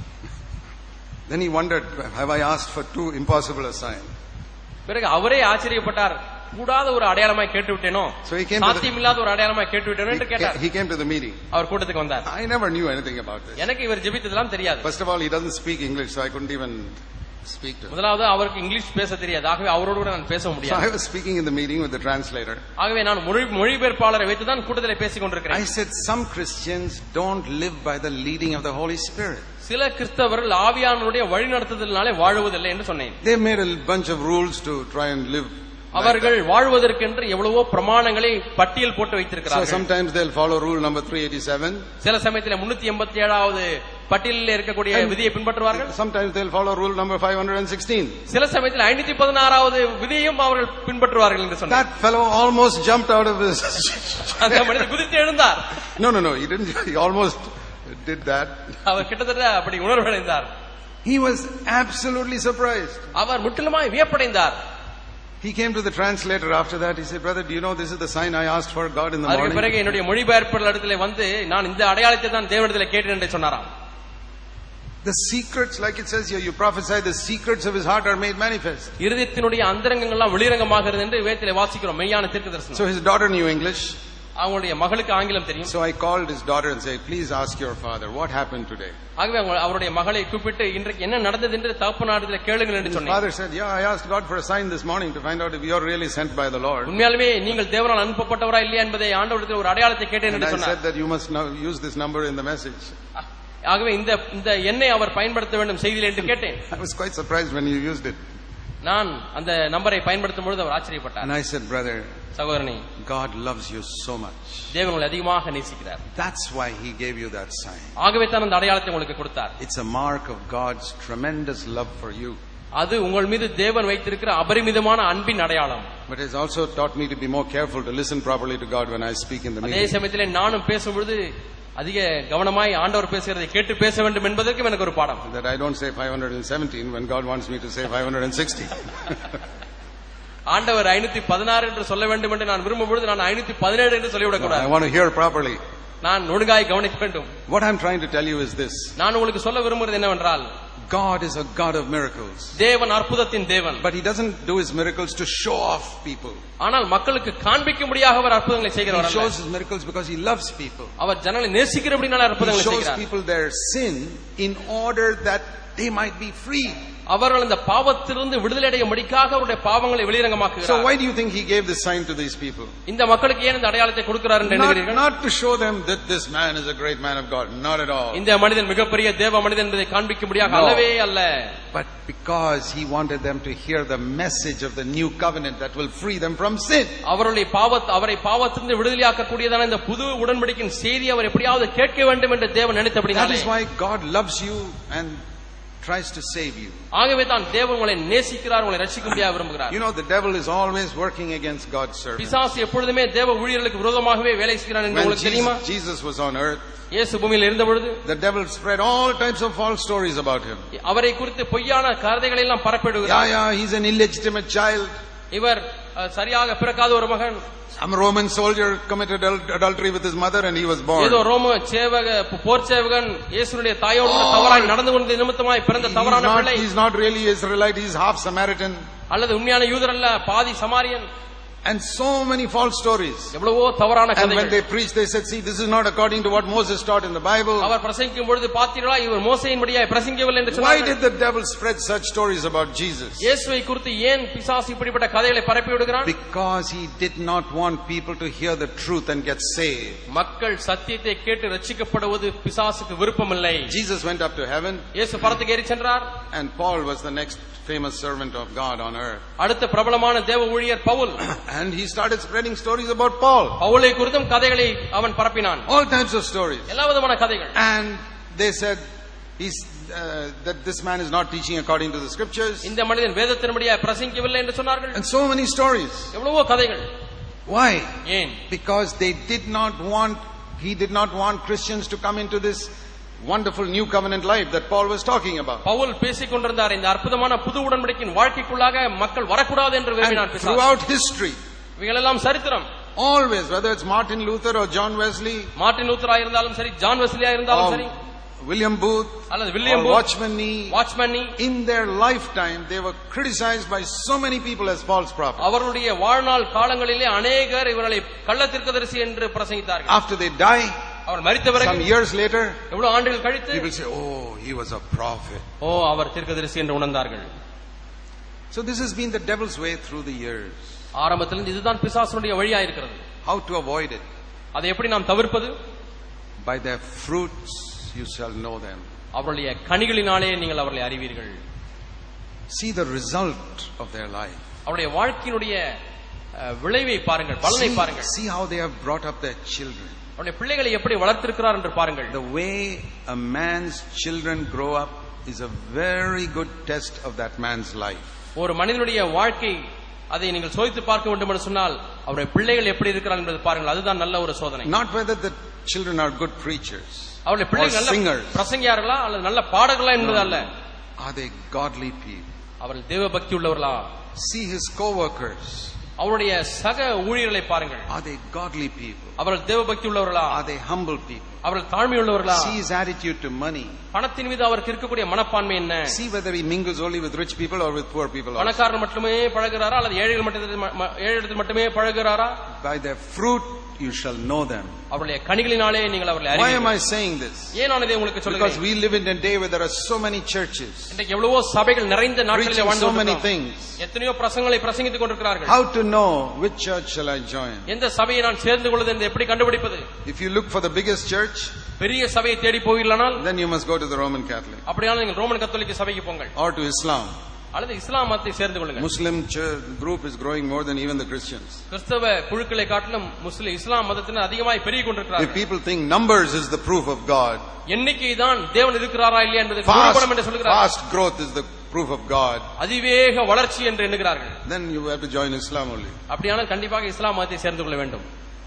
Then he wondered, have I asked for too impossible a sign? பிறகு அவரே ஆச்சரியப்பட்டார், கூடாத ஒரு அடையாளமாய் கேட்டு விட்டேனோ, சாத்தியமில்லாத ஒரு அடையாளமாய் கேட்டு விட்டேனோ என்று கேட்டார். He came to the meeting. அவர் கூட்டத்துக்கு வந்தார். I never knew anything about this. எனக்கு இவர் ஜெபித்ததெல்லாம் தெரியாது. First of all, he doesn't speak English, so I couldn't even speak to him. முதலாவது அவருக்கு இங்கிலீஷ் பேச தெரியாது. ஆகவே அவரோடு கூட நான் பேச முடியாது. So I was speaking in the meeting with the translator. ஆகவே நான் மொழிபெயர்ப்பாளரை வைத்து தான் கூட்டத்திலே பேசிக் கொண்டிருக்கிறேன். I said some Christians don't live by the leading of the Holy Spirit. சில கிறிஸ்தவர்கள் ஆவியானவருடைய வழிநடத்துதலினாலே வாழுவதில்லை என்று சொன்னேன். They made a bunch of rules to try and live. அவர்கள் வாழ்வதற்கென்று எவ்வளவோ பிரமாணங்களை பட்டியல் போட்டு வைத்திருக்கிறார்கள். So sometimes they'll follow rule number three eighty-seven. சில சமயத்தில் முன்னூற்று எண்பத்தி ஏழாவது பட்டியலில் இருக்கக்கூடிய விதியை பின்பற்றுவார்கள். Sometimes they'll follow rule number five hundred sixteen. சில சமயத்தில் ஐநூற்று பதினாறாவது விதியையும் அவர்கள் பின்பற்றுவார்கள் என்று சொன்னார். That fellow almost jumped out of his அந்த மனிதன் குதித்து எழுந்தார். No no no, he didn't. He almost did that. அவர் கிட்டத்தட்ட அப்படி உணர்வடைந்தார். He was absolutely surprised. அவர் முற்றிலுமாய் வியப்படைந்தார். He came to the translator after that. He said, "Brother, do you know this is the sign I asked for God in the morning?" அதுக்கு பிறகு என்னுடைய மொழிபெயர்ப்பாளர் இடத்திலே வந்து நான் இந்த அடையாளத்தை தான் தேவனிடத்திலே கேட்டேன் என்று சொன்னாராம். The secrets, like it says here, you prophesy, the secrets of his heart are made manifest. இருதயத்தினுடைய அந்தரங்கங்கள் எல்லாம் வெளிரங்கமாகிறது என்று வேதத்திலே வாசிக்கிறோம். மெய்யான தீர்க்கதரிசனம். So his daughter knew English. அவங்களுடைய மகளுக்கு ஆங்கிலம் தெரியும். So I called his daughter and said, "Please ask your father what happened today." ஆகவே அவருடைய மகளை கூப்பிட்டு இன்றைக்கு என்ன நடந்தது என்று தகப்பனாரிடத்திலே கேளுங்கள் என்று சொன்னேன். Father said, "Yeah, I asked God for a sign this morning to find out if you are really sent by the Lord." உண்மையாலுமே நீங்கள் தேவனால் அனுப்பப்பட்டவரா இல்லையா என்பதை ஆண்டவரிடத்தில் ஒரு அடையாளத்தை கேட்டேன் என்று சொன்னார். I said that you must now use this number in the message. ஆகவே இந்த இந்த எண்ணை அவர் பயன்படுத்த வேண்டும் செய்தியில் என்று கேட்டேன். I was quite surprised when you used it. நான் அந்த நம்பரை பயன்படுத்தும் பொழுது அவர் ஆச்சரியப்பட்டார். And I said, "Brother, சகோதரனே, God loves you so much. தேவன் உங்களை அதிகமாக நேசிக்கிறார். That's why he gave you that sign. ஆகவே தான் அந்த அடையாளத்தை உங்களுக்கு கொடுத்தார். It's a mark of God's tremendous love for you. அது உங்கள் மீது தேவன் வைத்திருக்கிற அபரிமிதமான அன்பின் அடையாளம். But it has also taught me to be more careful to listen properly to God when I speak in the meeting. அதே சமயத்திலே நானும் பேசும்பொழுது அதிக கவனமாய் ஆண்டவர் பேசுகிறதை கேட்டு பேச வேண்டும் என்பதற்கும் எனக்கு ஒரு பாடம். That I don't say five hundred seventeen when God wants me to say five hundred sixty. ஆண்டவர் ஐநூற்று பதினாறு என்று சொல்ல வேண்டும் என்று நான் விரும்பும் பொழுது நான் ஐநூற்று பதினேழு என்று சொல்லிவிடக் கூடாது. I want to hear properly. நான் ஒழுங்காய் கவனிக்க வேண்டும். What I'm trying to tell you is this. நான் உங்களுக்கு சொல்ல விரும்புவது என்னவென்றால் God is a God of miracles. தேவன் அற்புதத்தின் தேவன். But he doesn't do his miracles to show off people. ஆனால் மக்களுக்கு காண்பிக்கும்படியாக அவர் அற்புதங்களை செய்கிறவர் அல்ல. He shows his miracles because he loves people. அவர் ஜனங்களை நேசிக்கிறபடியால் அற்புதங்களை செய்கிறார். He shows people their sin in order that they might be free. அவர்கள் இந்த பாவத்திலிருந்து விடுதலை அடையும்படியாக அவருடைய பாவங்களை வெளிரங்கமாக்குகிறார். So why do you think he gave this sign to these people? இந்த மக்களுக்கு ஏன் இந்த அடையாளத்தை கொடுக்கிறார் என்று எண்ணுகிறீர்கள்? Not to show them that this man is a great man of God, not at all. இந்த மனிதன் மிகப்பெரிய தேவ மனிதன் என்பதை காண்பிக்கும்படியாக அல்லவே அல்ல. But because he wanted them to hear the message of the new covenant that will free them from sin. அவருடைய பாவத்தை அவரை பாவத்திலிருந்து விடுதலையாக்க கூடியதான இந்த புது உடன்படிக்கையின் செய்தி அவர் எப்படியாவது கேட்க வேண்டும் என்று தேவன் நினைத்தபடியால். That is why God loves you and tries to save you. ஆகவே தான் தேவன் உங்களை நேசிக்கிறார், உங்களை ரட்சிக்கும்படியாக விரும்புகிறார். You know, the devil is always working against God's servants. பிசாசு எப்பொழுதுமே தேவ ஊழியர்களுக்கு விரோதமாகவே வேலை செய்கிறான் என்று உங்களுக்கு தெரியுமா? Jesus was on earth. இயேசு பூமியில் இருந்த பொழுது the devil spread all types of false stories about him. அவரை குறித்து பொய்யான கதைகளை எல்லாம் பரப்பிடுகிறார். Yeah, yeah, he's an illegitimate child. இவர் சரியாக பிறக்காத ஒரு மகன். Some Roman soldier committed adultery with his mother and he was born. ஏதோ ரோம சேவக போர் சேவகன் இயேசுவினுடைய தாயோடு தவறாய் நடந்து கொண்ட நிமித்தமாய் பிறந்த தவறான பிள்ளை. He's not really Israelite, he's half Samaritan. அல்லது உண்மையான யூதர் அல்ல, பாதி சமாரியன். And so many false stories. எவ்வளவோ தவறான கதைகள். And when they preached, they said, "See, this is not according to what Moses taught in the Bible." அவர் பிரசங்கிக்கும் பொழுது பார்த்தீர்களா, இவர் மோசேயின்படியாய் பிரசங்கிக்கவில்லை என்று சொன்னார்கள். Why did the devil spread such stories about Jesus? இயேசுவை குறித்து ஏன் பிசாசு இப்படிப்பட்ட கதைகளை பரப்பி விடுகிறான்? Because he did not want people to hear the truth and get saved. மக்கள் சத்தியத்தை கேட்டு ரட்சிக்கப்படுவது பிசாசுக்கு விருப்பமில்லை. Jesus went up to heaven. இயேசு பரத்துக்கு ஏறி சென்றார். And Paul was the next famous servant of God on earth. அடுத்த பிரபலமான தேவ ஊழியர் Pavul. And he started spreading stories about Paul. பவுலை குறித்தும் கதைகளை அவன் பரப்பினான். All types of stories. எல்லா விதமான கதைகள். And they said he's uh, that this man is not teaching according to the scriptures. இந்த மனிதன் வேதத்தின்படியே பிரசங்கிக்கவில்லை என்று சொன்னார்கள். And so many stories. எவ்வளவோ கதைகள். Why? ஏன்? Because they did not want he did not want Christians to come into this wonderful new covenant life that Paul was talking about. Pavul பேசிக் கொண்டிருந்தார் இந்த அற்புதமான புது உடன்படிக்கையின் வாழ்க்கைக்குள்ளாக மக்கள் வரக்கூடாது என்று விரும்பினார் பிசாசு. Throughout history, இவைகளெல்லாம் சரித்திரம். always, whether it's Martin Luther or John Wesley, Martin லூத்தரா இருந்தாலும் சரி, ஜான் வெஸ்லியா இருந்தாலும் சரி, William Booth, அல்லது William or Booth, Watchman Nee, Watchman Nee, in their lifetime they were criticized by so many people as false prophets. அவருடைய வாழ்நாள் காலங்களிலே அநேகர் இவர்களை கள்ள தீர்க்கதரிசி என்று பிரசங்கித்தார்கள். After they die, அவர் மரித்த பிறகு some years later, எவ்வளவு ஆண்டுகள் கழித்து people say, oh, he was a prophet. ஓ அவர் தீர்க்கதரிசி என்று உணர்ந்தார்கள். So this has been the devil's way through the years. ஆரம்பத்திலிருந்து இதுதான் பிசாசுடைய வழியா இருக்கிறது. How to avoid it? அதை எப்படி நாம் தவிர்ப்பது? By their fruits you shall know them. அவருடைய கனிகளினாலே நீங்கள் அவர்களை அறிவீர்கள். See the result of their life. அவருடைய வாழ்க்கையினுடைய விளைவை பாருங்கள், பலனை பாருங்கள். See how they have brought up their children. அவருடைய பிள்ளைகளை எப்படி வளர்த்திருக்கிறார் என்று பாருங்கள். The way a man's children grow up is a very good test of that man's life. ஒரு மனிதனுடைய வாழ்க்கை அதை நீங்கள் சோதித்து பார்க்க வேண்டும் என்று சொன்னால் அவருடைய பிள்ளைகள் எப்படி இருக்கிறார் என்பதை பாருங்கள். அதுதான் நல்ல ஒரு சோதனை. Not whether the children are good preachers. அவருடைய பிள்ளைகள் நல்ல பிரசங்கியார்களா அல்லது நல்ல பாடகர்களா என்பது அல்ல. Are they godly people? அவர்கள் தேவ பக்தி உள்ளவர்களா? See his co-workers. அவருடைய சக ஊழியர்களை பாருங்கள். Are they godly people? அவர்கள் தேவ பக்தி உள்ளவர்களா? Are they humble people? அவர்கள் தாழ்மை உள்ளவர்களா? See his attitude to money. பணத்தின் மீது அவருக்கு இருக்கக்கூடிய மனப்பான்மை என்ன? See whether he mingles only with rich people or with poor people. பணக்காரர்கள் மட்டுமே பழகுறாரா அல்லது ஏழைகள் மட்டுமே ஏழைகள் மட்டுமே பழகுறாரா? By their fruit you shall know them. அவருடைய கனிகளினாலே நீங்கள் அவர்களை அறிவீர்கள். Why am I saying this? ஏன் நான் இதை உங்களுக்கு சொல்கிறேன்? Because we live in a day where there are so many churches. இன்றைக்கு எவ்வளவோ சபைகள் நிறைந்த நாட்களிலே வாழ்ந்து so many things. எத்தனையோ பிரசங்கங்களை பிரசங்கித்துக் கொண்டிருக்கிறார்கள். How to know which church shall I join? எந்த சபையை நான் சேர்ந்து கொள்வது என்று எப்படி கண்டுபிடிப்பது? If you look for the biggest church, பெரிய சபையை தேடி போவீர்களானால் then you must go to the Roman Catholic. அப்படியானால் நீங்கள் ரோமன் கத்தோலிக்க சபைக்கு போங்கள். Or to Islam. அல்லது இஸ்லாம் மதத்தை சேர்ந்து கொள்ளுங்கள். Muslim group is growing more than even the Christians. கிறிஸ்தவ குழுக்களை காட்டிலும் முஸ்லிம் இஸ்லாம் மதத்தினர் அதிகமாய் பெருகிக் கொண்டிருக்கிறார்கள். If people think numbers is the proof of God, எண்ணிக்கை தான் தேவன் இருக்கிறாரா இல்லையா என்பதை நிரூபணம் என்று சொல்கிறார்கள். Fast growth is the proof of God. அதிவேக வளர்ச்சி என்று எண்ணுகிறார்கள். Then you have to join Islam only. அப்படியானால் கண்டிப்பாக இஸ்லாம் மதத்தை சேர்ந்து கொள்ள வேண்டும்.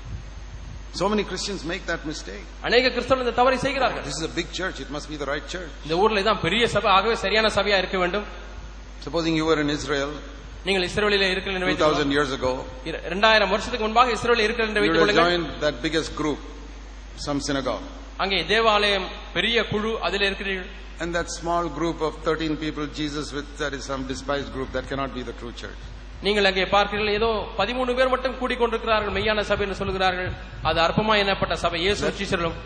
So many Christians make that mistake. அநேக கிறிஸ்தவர்கள் இந்த தவறை செய்கிறார்கள். This is a big church, it must be the right church. இந்த ஊர்ல தான் பெரிய சபை, ஆகவே சரியான சபையா இருக்க வேண்டும். Supposing you were in Israel நீங்கள் இஸ்ரவேலிலே இருக்கிறீர்கள் என்று two thousand years ago, இரண்டாயிரம் வருஷத்துக்கு முன்பாக இஸ்ரவேலில் இருக்கிறீர்கள் என்று வைத்துக் கொள்ளுங்கள். You கொள்ளுங்கள். joined that biggest group, some synagogue. அங்கே தேவாலயம் பெரிய குழு அதிலே இருக்கிறீர்கள். And that small group of thirteen people Jesus with, that is some despised group, that cannot be the true church. நீங்கள் அங்கே பார்க்கிறீர்கள், ஏதோ பதிமூணு பேர் மட்டும் கூடிக்கொண்டிருக்கிறார்கள், மெய்யான சபை என்று சொல்கிறார்கள். அது அற்பமா எண்ணப்பட்ட சபை. இயேசு சீஷர்களும்.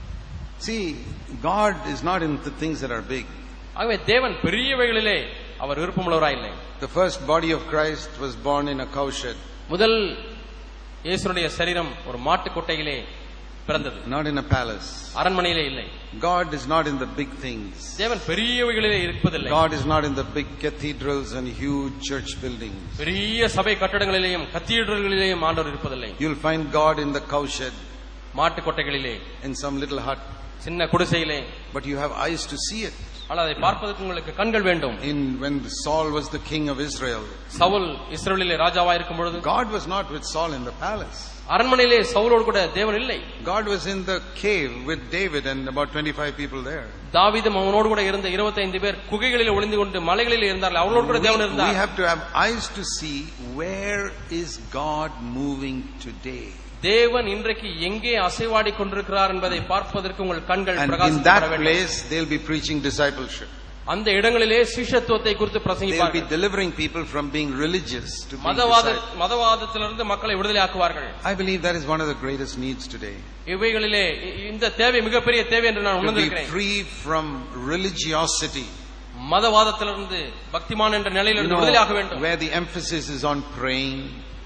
See, God is not in the things that are big. ஆகவே தேவன் பெரியவைகளிலே அவர் விருப்பமுள்ளவராய் இல்லை. The first body of Christ was born in a cowshed. முதல் இயேசுவுடைய சரீரம் ஒரு மாட்டு கொட்டையிலே பிறந்தது. Not in a palace. அரண்மனையிலே இல்லை. God is not in the big things. தேவன் பெரியவைகளிலே இருப்பதில்லை. God is not in the big cathedrals and huge church buildings. பெரிய சபை கட்டடங்களிலேயும் கத்தீட்ரல்களிலேயும் ஆண்டவர் இருப்பதில்லை. You'll find God in the cowshed. மாட்டு கொட்டைகளிலே, in some little hut. சின்ன குடிசையிலே. But you have eyes to see it. ஆனால் அதை பார்ப்பதற்கு உங்களுக்கு கண்கள் வேண்டும். In when Saul was the king of Israel, Saul இஸ்ரவேலிலே ராஜாவா இருக்கும் பொழுது God was not with Saul in the palace. அரண்மனையிலே சவுலோடு கூட தேவன் இல்லை. God was in the cave with David and about twenty-five people there. தாவீதும் அவனோடு கூட இருந்த இருபத்தைந்து பேர் குகைகளிலே ஒளிந்து கொண்டு மலைகளிலே இருந்தார்கள். அவர்களோடு கூட தேவன் இருந்தார். We have to have eyes to see where is God moving today. தேவன் இன்றைக்கு எங்கே அசைவாடி கொண்டிருக்கிறார் என்பதை பார்ப்பதற்கு உங்கள் கண்கள் பிரகாசிக்கப்பட வேண்டும். And in that place they'll be preaching discipleship. அந்த இடங்களிலே சீஷத்துவத்தை குறித்து பிரசங்கிப்பார்கள். They'll be delivering people from being religious to being மதவாத மதவாதத்திலிருந்து மக்களை விடுதலையாக்குவார்கள். I believe that is one of the greatest needs today. இவைகளிலே இந்த தேவை மிகப்பெரிய தேவை என்று நான் உணர்ந்திருக்கிறேன். To be free from religiosity. மதவாதத்திலிருந்து பக்திமான் என்ற நிலையிலிருந்து விடுதலையாக வேண்டும். Where the emphasis is on praying.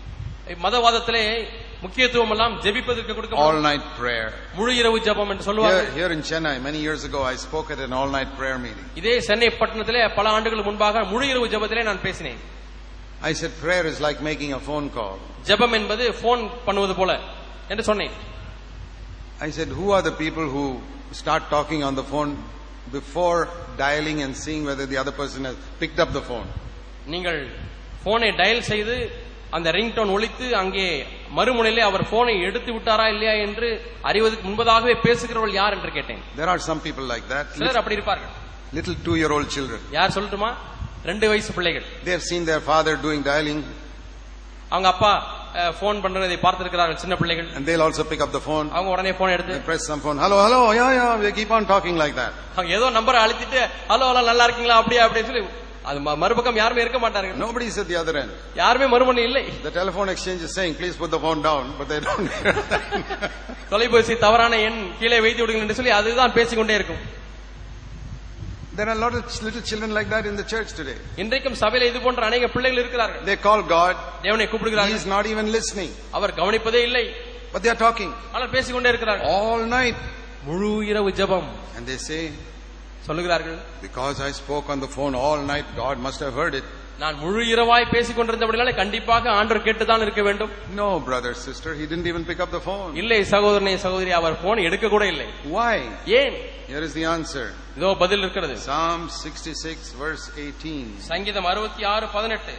மதவாதத்திலே முக்கியத்துவம் எல்லாம் ஜெபிப்பதற்கு கொடுக்கப்படும். All night prayer. முழு இரவு ஜெபம் என்று சொல்வார்கள். Here in Chennai many years ago I spoke at an all night prayer meeting. இதே சென்னை பட்டணத்திலே பல ஆண்டுகள் முன்பாக முழு இரவு ஜெபத்திலே நான் பேசினேன். I said prayer is like making a phone call. ஜெபம் என்பது போன் பண்ணுவது போல என்று சொன்னேன். I said who are the people who start talking on the phone before dialing and seeing whether the other person has picked up the phone. நீங்கள் போனை dial செய்து அந்த ரிங்டோன் ஒலித்து அங்கே மறுமுனையிலே அவர் போனை எடுத்து விட்டாரா இல்லையா என்று அறிவதற்கு முன்பதாகவே பேசுகிறவர்கள் யார் என்று கேட்டேன். There are some people like that. சிலர் அப்படி இருப்பார்கள். Little two year old children. யார் சொல்லட்டுமா? ரெண்டு வயசு பிள்ளைகள். They have seen their father doing dialing. அவங்க அப்பா போன் பண்றதை பார்த்திருக்கிறார்கள் சின்ன பிள்ளைகள். And they'll also pick up the phone. அவங்க உடனே போன் எடுத்து they press some phone. Hello hello yeah yeah we keep on talking like that. அவங்க ஏதோ நம்பரை அழுத்திட்டு ஹலோ ஹலோ நல்லா இருக்கீங்களா அப்படியே அப்படியே சொல்லி அது மறுபக்கம் யாருமே இருக்க மாட்டார்கள். Nobody is at the other end. யாருமே மறுமுனை இல்லை. The telephone exchange is saying, please put the phone down, but they don't hear that. தொலைபேசி தவறான எண் கீழே வைத்து விடுங்கள் என்று சொல்லி அதுதான் பேசிக்கொண்டே இருக்கும். There are a lot of little children like that in the church today. இன்றைக்கும் சபையில இது போன்ற அநேக பிள்ளைகள் இருக்கிறார்கள். They call God. தேவனை கூப்பிடுகிறார்கள். He is not even listening. அவர் கவனிப்பதே இல்லை. But they are talking. ஆனால் பேசிக்கொண்டே இருக்கிறார்கள். All night. முழு இரவு ஜெபம். And they say, சொல்லுகிறார்கள், because I spoke on the phone all night, God must have heard it. நான் முழு இரவாய் பேசிக் கொண்டிருந்தபடியால் கண்டிப்பாக ஆண்டவர் கேட்டுதான் இருக்க வேண்டும். No, brother, sister, he didn't even pick up the phone. இல்லை சகோதரனே சகோதரி, அவர் போன் எடுக்க கூட இல்லை. Why? ஏன்? Here is the answer. இதோ பதில் இருக்கிறது. Psalm sixty-six verse eighteen. சங்கீதம் அறுபத்தி ஆறு பதினெட்டு.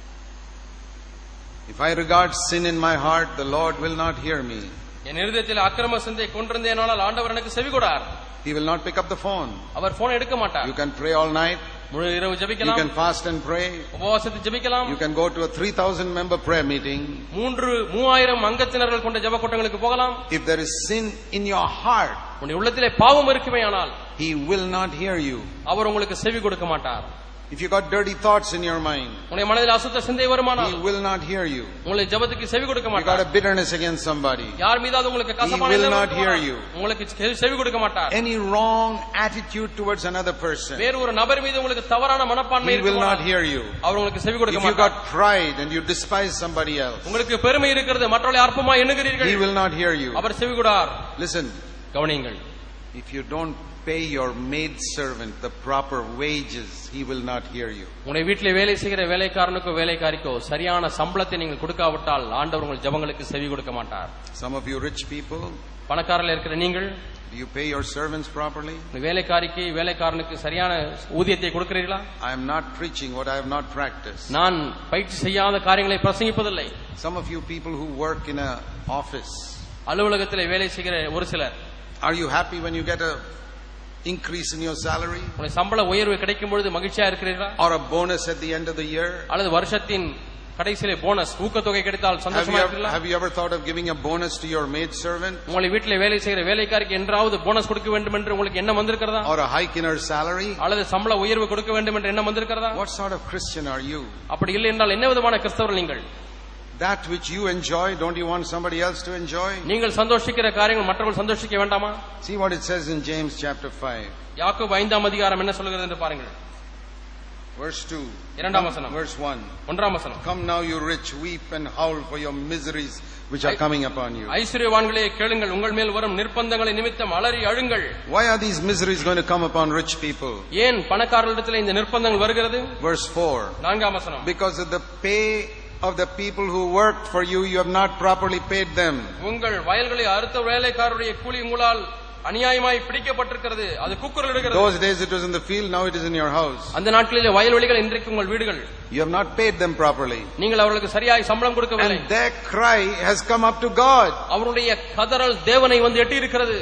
If I regard sin in my heart, the Lord will not hear me. என் இருதயத்தில் அக்கிரம சிந்தை கொண்டிருந்தேனானால் ஆண்டவர் எனக்கு செவிகொடார். He will not pick up the phone. அவர் போன் எடுக்க மாட்டார். You can pray all night. முழு இரவு ஜெபிக்கலாம். You can fast and pray. உபவாசித்து ஜெபிக்கலாம். You can go to a three thousand member prayer meeting. மூன்று மூவாயிரம் அங்கத்தினர்கள் கொண்ட ஜெப கூட்டங்களுக்கு போகலாம். If there is sin in your heart, உன்னுடைய உள்ளத்திலே பாவம் இருக்குமேயானால் he will not hear you. அவர் உங்களுக்கு செவி கொடுக்க மாட்டார். If you got dirty thoughts in your mind, உன்னுடைய மனதில் அசுத்த சிந்தை வருமானால் he will not hear you. உங்களை ஜெபத்துக்கு செவி கொடுக்க You மாட்டார். got a bitterness against somebody, யார் மீதாவது உங்களுக்கு கசப்பான he will எண்ணம் not hear you. உங்களுக்கு செவி கொடுக்க மாட்டார். Any wrong attitude towards another person, வேறு ஒரு நபர் மீது உங்களுக்கு தவறான மனப்பான்மை he will not hear you. அவர் உங்களுக்கு செவி கொடுக்க If you மாட்டார். got pride and you despise somebody else, உங்களுக்கு பெருமை இருக்கிறது, மற்றவர்களை அற்பமாய் எண்ணுகிறீர்கள், he will not hear you. அவர் செவி கொடார். Listen, கவனியுங்கள். if you don't pay your maid servant the proper wages, he will not hear you. உங்களுடைய வீட்டிலே வேலை செய்கிற வேலைக்காரனுக்கோ வேலைக்காரிக்கோ சரியான சம்பளத்தை நீங்கள் கொடுக்காவிட்டால் ஆண்டவர் உங்கள் ஜெபங்களுக்கு செவி கொடுக்க மாட்டார். Some of you rich people, பணக்காரர்கள் இருக்கிற நீங்கள், do you pay your servants properly? வேலைக்காரிக்கு வேலைக்காரனுக்கு சரியான ஊதியத்தை கொடுக்கிறீர்களா? I am not preaching what I have not practiced. நான் பயிற்சி செய்யாத காரியங்களை பிரசங்கிப்பதில்லை. Some of you people who work in a office, அலுவலகத்திலே வேலை செய்கிற ஒரு சிலர், are you happy when you get a increase in your salary, உங்கள் சம்பள உயர்வு கிடைக்கும் பொழுது மகிழ்ச்சியா இருக்கிறீர்களா? or a bonus at the end of the year? அல்லது வருஷத்தின் கடைசியிலே போனஸ் ஊக்கத்தொகை கிடைத்தால் Have சந்தோஷமா you, இருக்கிறீர்களா? have you ever thought of giving a bonus to your maid servant, உங்களை வீட்டிலே வேலை செய்கிற வேலைக்காரிக்கு என்றாவது போனஸ் கொடுக்க வேண்டும் என்று உங்களுக்கு எண்ணம் வந்திருக்கிறதா? or a hike in her salary? அல்லது சம்பள உயர்வு கொடுக்க வேண்டும் என்று எண்ணம் வந்திருக்கிறதா? What sort of Christian are you? அப்படி இல்லை என்றால் என்ன விதமான கிறிஸ்தவர்கள் நீங்கள்? That which you enjoy, don't you want somebody else to enjoy? நீங்கள் சந்தோஷிக்கிற காரியங்கள் மற்றவர்கள் சந்தோஷிக்க வேண்டாமா? See what it says in James chapter five. யாக்கோபு ஐந்தாம் அதிகாரம் என்ன சொல்கிறது என்று பாருங்கள். Verse two. இரண்டாம் வசனம். Verse one. ஒன்றாம் வசனம். Come now, you rich, weep and howl for your miseries which are coming upon you. ஐஸ்வரியவான்களே கேளுங்கள், உங்கள் மேல் வரும் நிர்பந்தங்களை நிமித்தம் அலறி அழுங்கள். Why are these miseries going to come upon rich people? ஏன் பணக்காரர்களிடத்தில் இந்த நிர்பந்தங்கள் வருகிறது? Verse four. நான்காம் வசனம். Because of the pay of the people who worked for you, you have not properly paid them. உங்கள் வயல்களை அறுத்த வேலைக்காரருடைய கூலி உங்களால் அநியாயமாய் பிடிக்கப்பட்டிருக்கிறது, அது கூக்குரல் இடுகிறது. Those days it was in the field, now it is in your house. அந்த நாட்களிலே வயல்வெளிகள், இன்றைக்கு உங்கள் வீடுகள். You have not paid them properly. நீங்கள் அவர்களுக்கு சரியாய் சம்பளம் கொடுக்கவில்லை. And their cry has come up to God. அவருடைய கதறல் தேவனை வந்து எட்டி இருக்கிறது.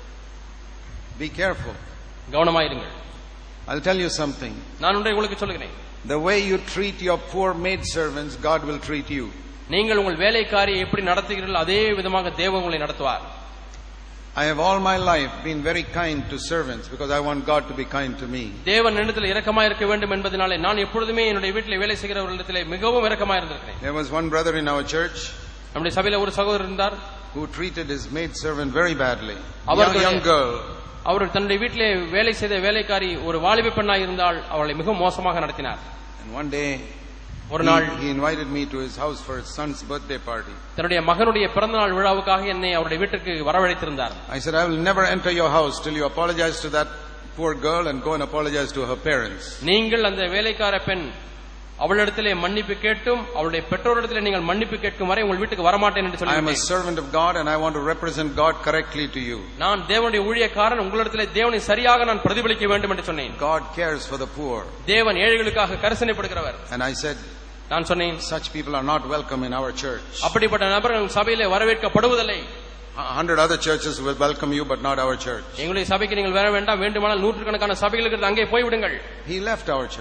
Be careful. கவனமாயிருங்கள். I'll tell you something. நான் ஒன்றை உங்களுக்கு சொல்கிறேன். The way you treat your poor maid servants, God will treat you. நீங்கள் உங்கள் வேலைக்காரியை எப்படி நடத்துகிறீர்கள் அதே விதமாக தேவன் உங்களை நடத்துவார். I have all my life been very kind to servants because I want God to be kind to me. தேவன் என்னிடத்தில் இரக்கமாய் இருக்க வேண்டும் என்பதனாலே நான் எப்பொழுதுமே என்னுடைய வீட்டிலே வேலை செய்கிறவர்களிடத்திலே மிகவும் இரக்கமாய் இருந்திருக்கிறேன். There was one brother in our church நம்முடைய சபையில ஒரு சகோதரர் இருந்தார், who treated his maid servant very badly. Young, young girl. அவர் தன்னுடைய வீட்டிலே வேலை செய்த வேலைக்காரி ஒரு வாலிப பெண்ணாய் இருந்தால் அவளை மிகவும் மோசமாக நடத்தினார். And one day ஒரு நாள் he invited me to his house for his son's birthday party. தன்னுடைய மகனுடைய பிறந்தநாள் விழாவுக்காக என்னை அவருடைய வீட்டுக்கு வரவழைத்திருந்தார். I said, I will never enter your house till you apologize to that poor girl and go and apologize to her parents. நீங்கள் அந்த வேலைக்கார பெண் அவளிடத்திலே மன்னிப்பு கேட்டும் அவளுடைய பெற்றோரிடத்திலே நீங்கள் மன்னிப்பு கேட்கும் வரை உங்கள் வீட்டுக்கு வரமாட்டேன் என்று சொல்லிவிட்டேன். I am a servant of God and I want to represent God correctly to you. நான் தேவனுடைய ஊழியக்காரன், உங்களிடத்திலே தேவனை சரியாக நான் பிரதிபலிக்க வேண்டும் என்று சொன்னேன். God cares for the poor. தேவன் ஏழைகளுக்காக கரிசனைப்படுகிறவர். And I said, நான் சொன்னேன், such people are not welcome in our church. அப்படிப்பட்ட நபர்கள் சபையிலே வரவேற்கப்படுவதில்லை. A hundred other churches will welcome you, but not our church. எங்களுடைய சபைக்கு நீங்கள் வர வேண்டாம், வேண்டுமானால் நூற்றுக்கணக்கான சபைகளுக்கு அங்கே போய் விடுங்கள். He left our church.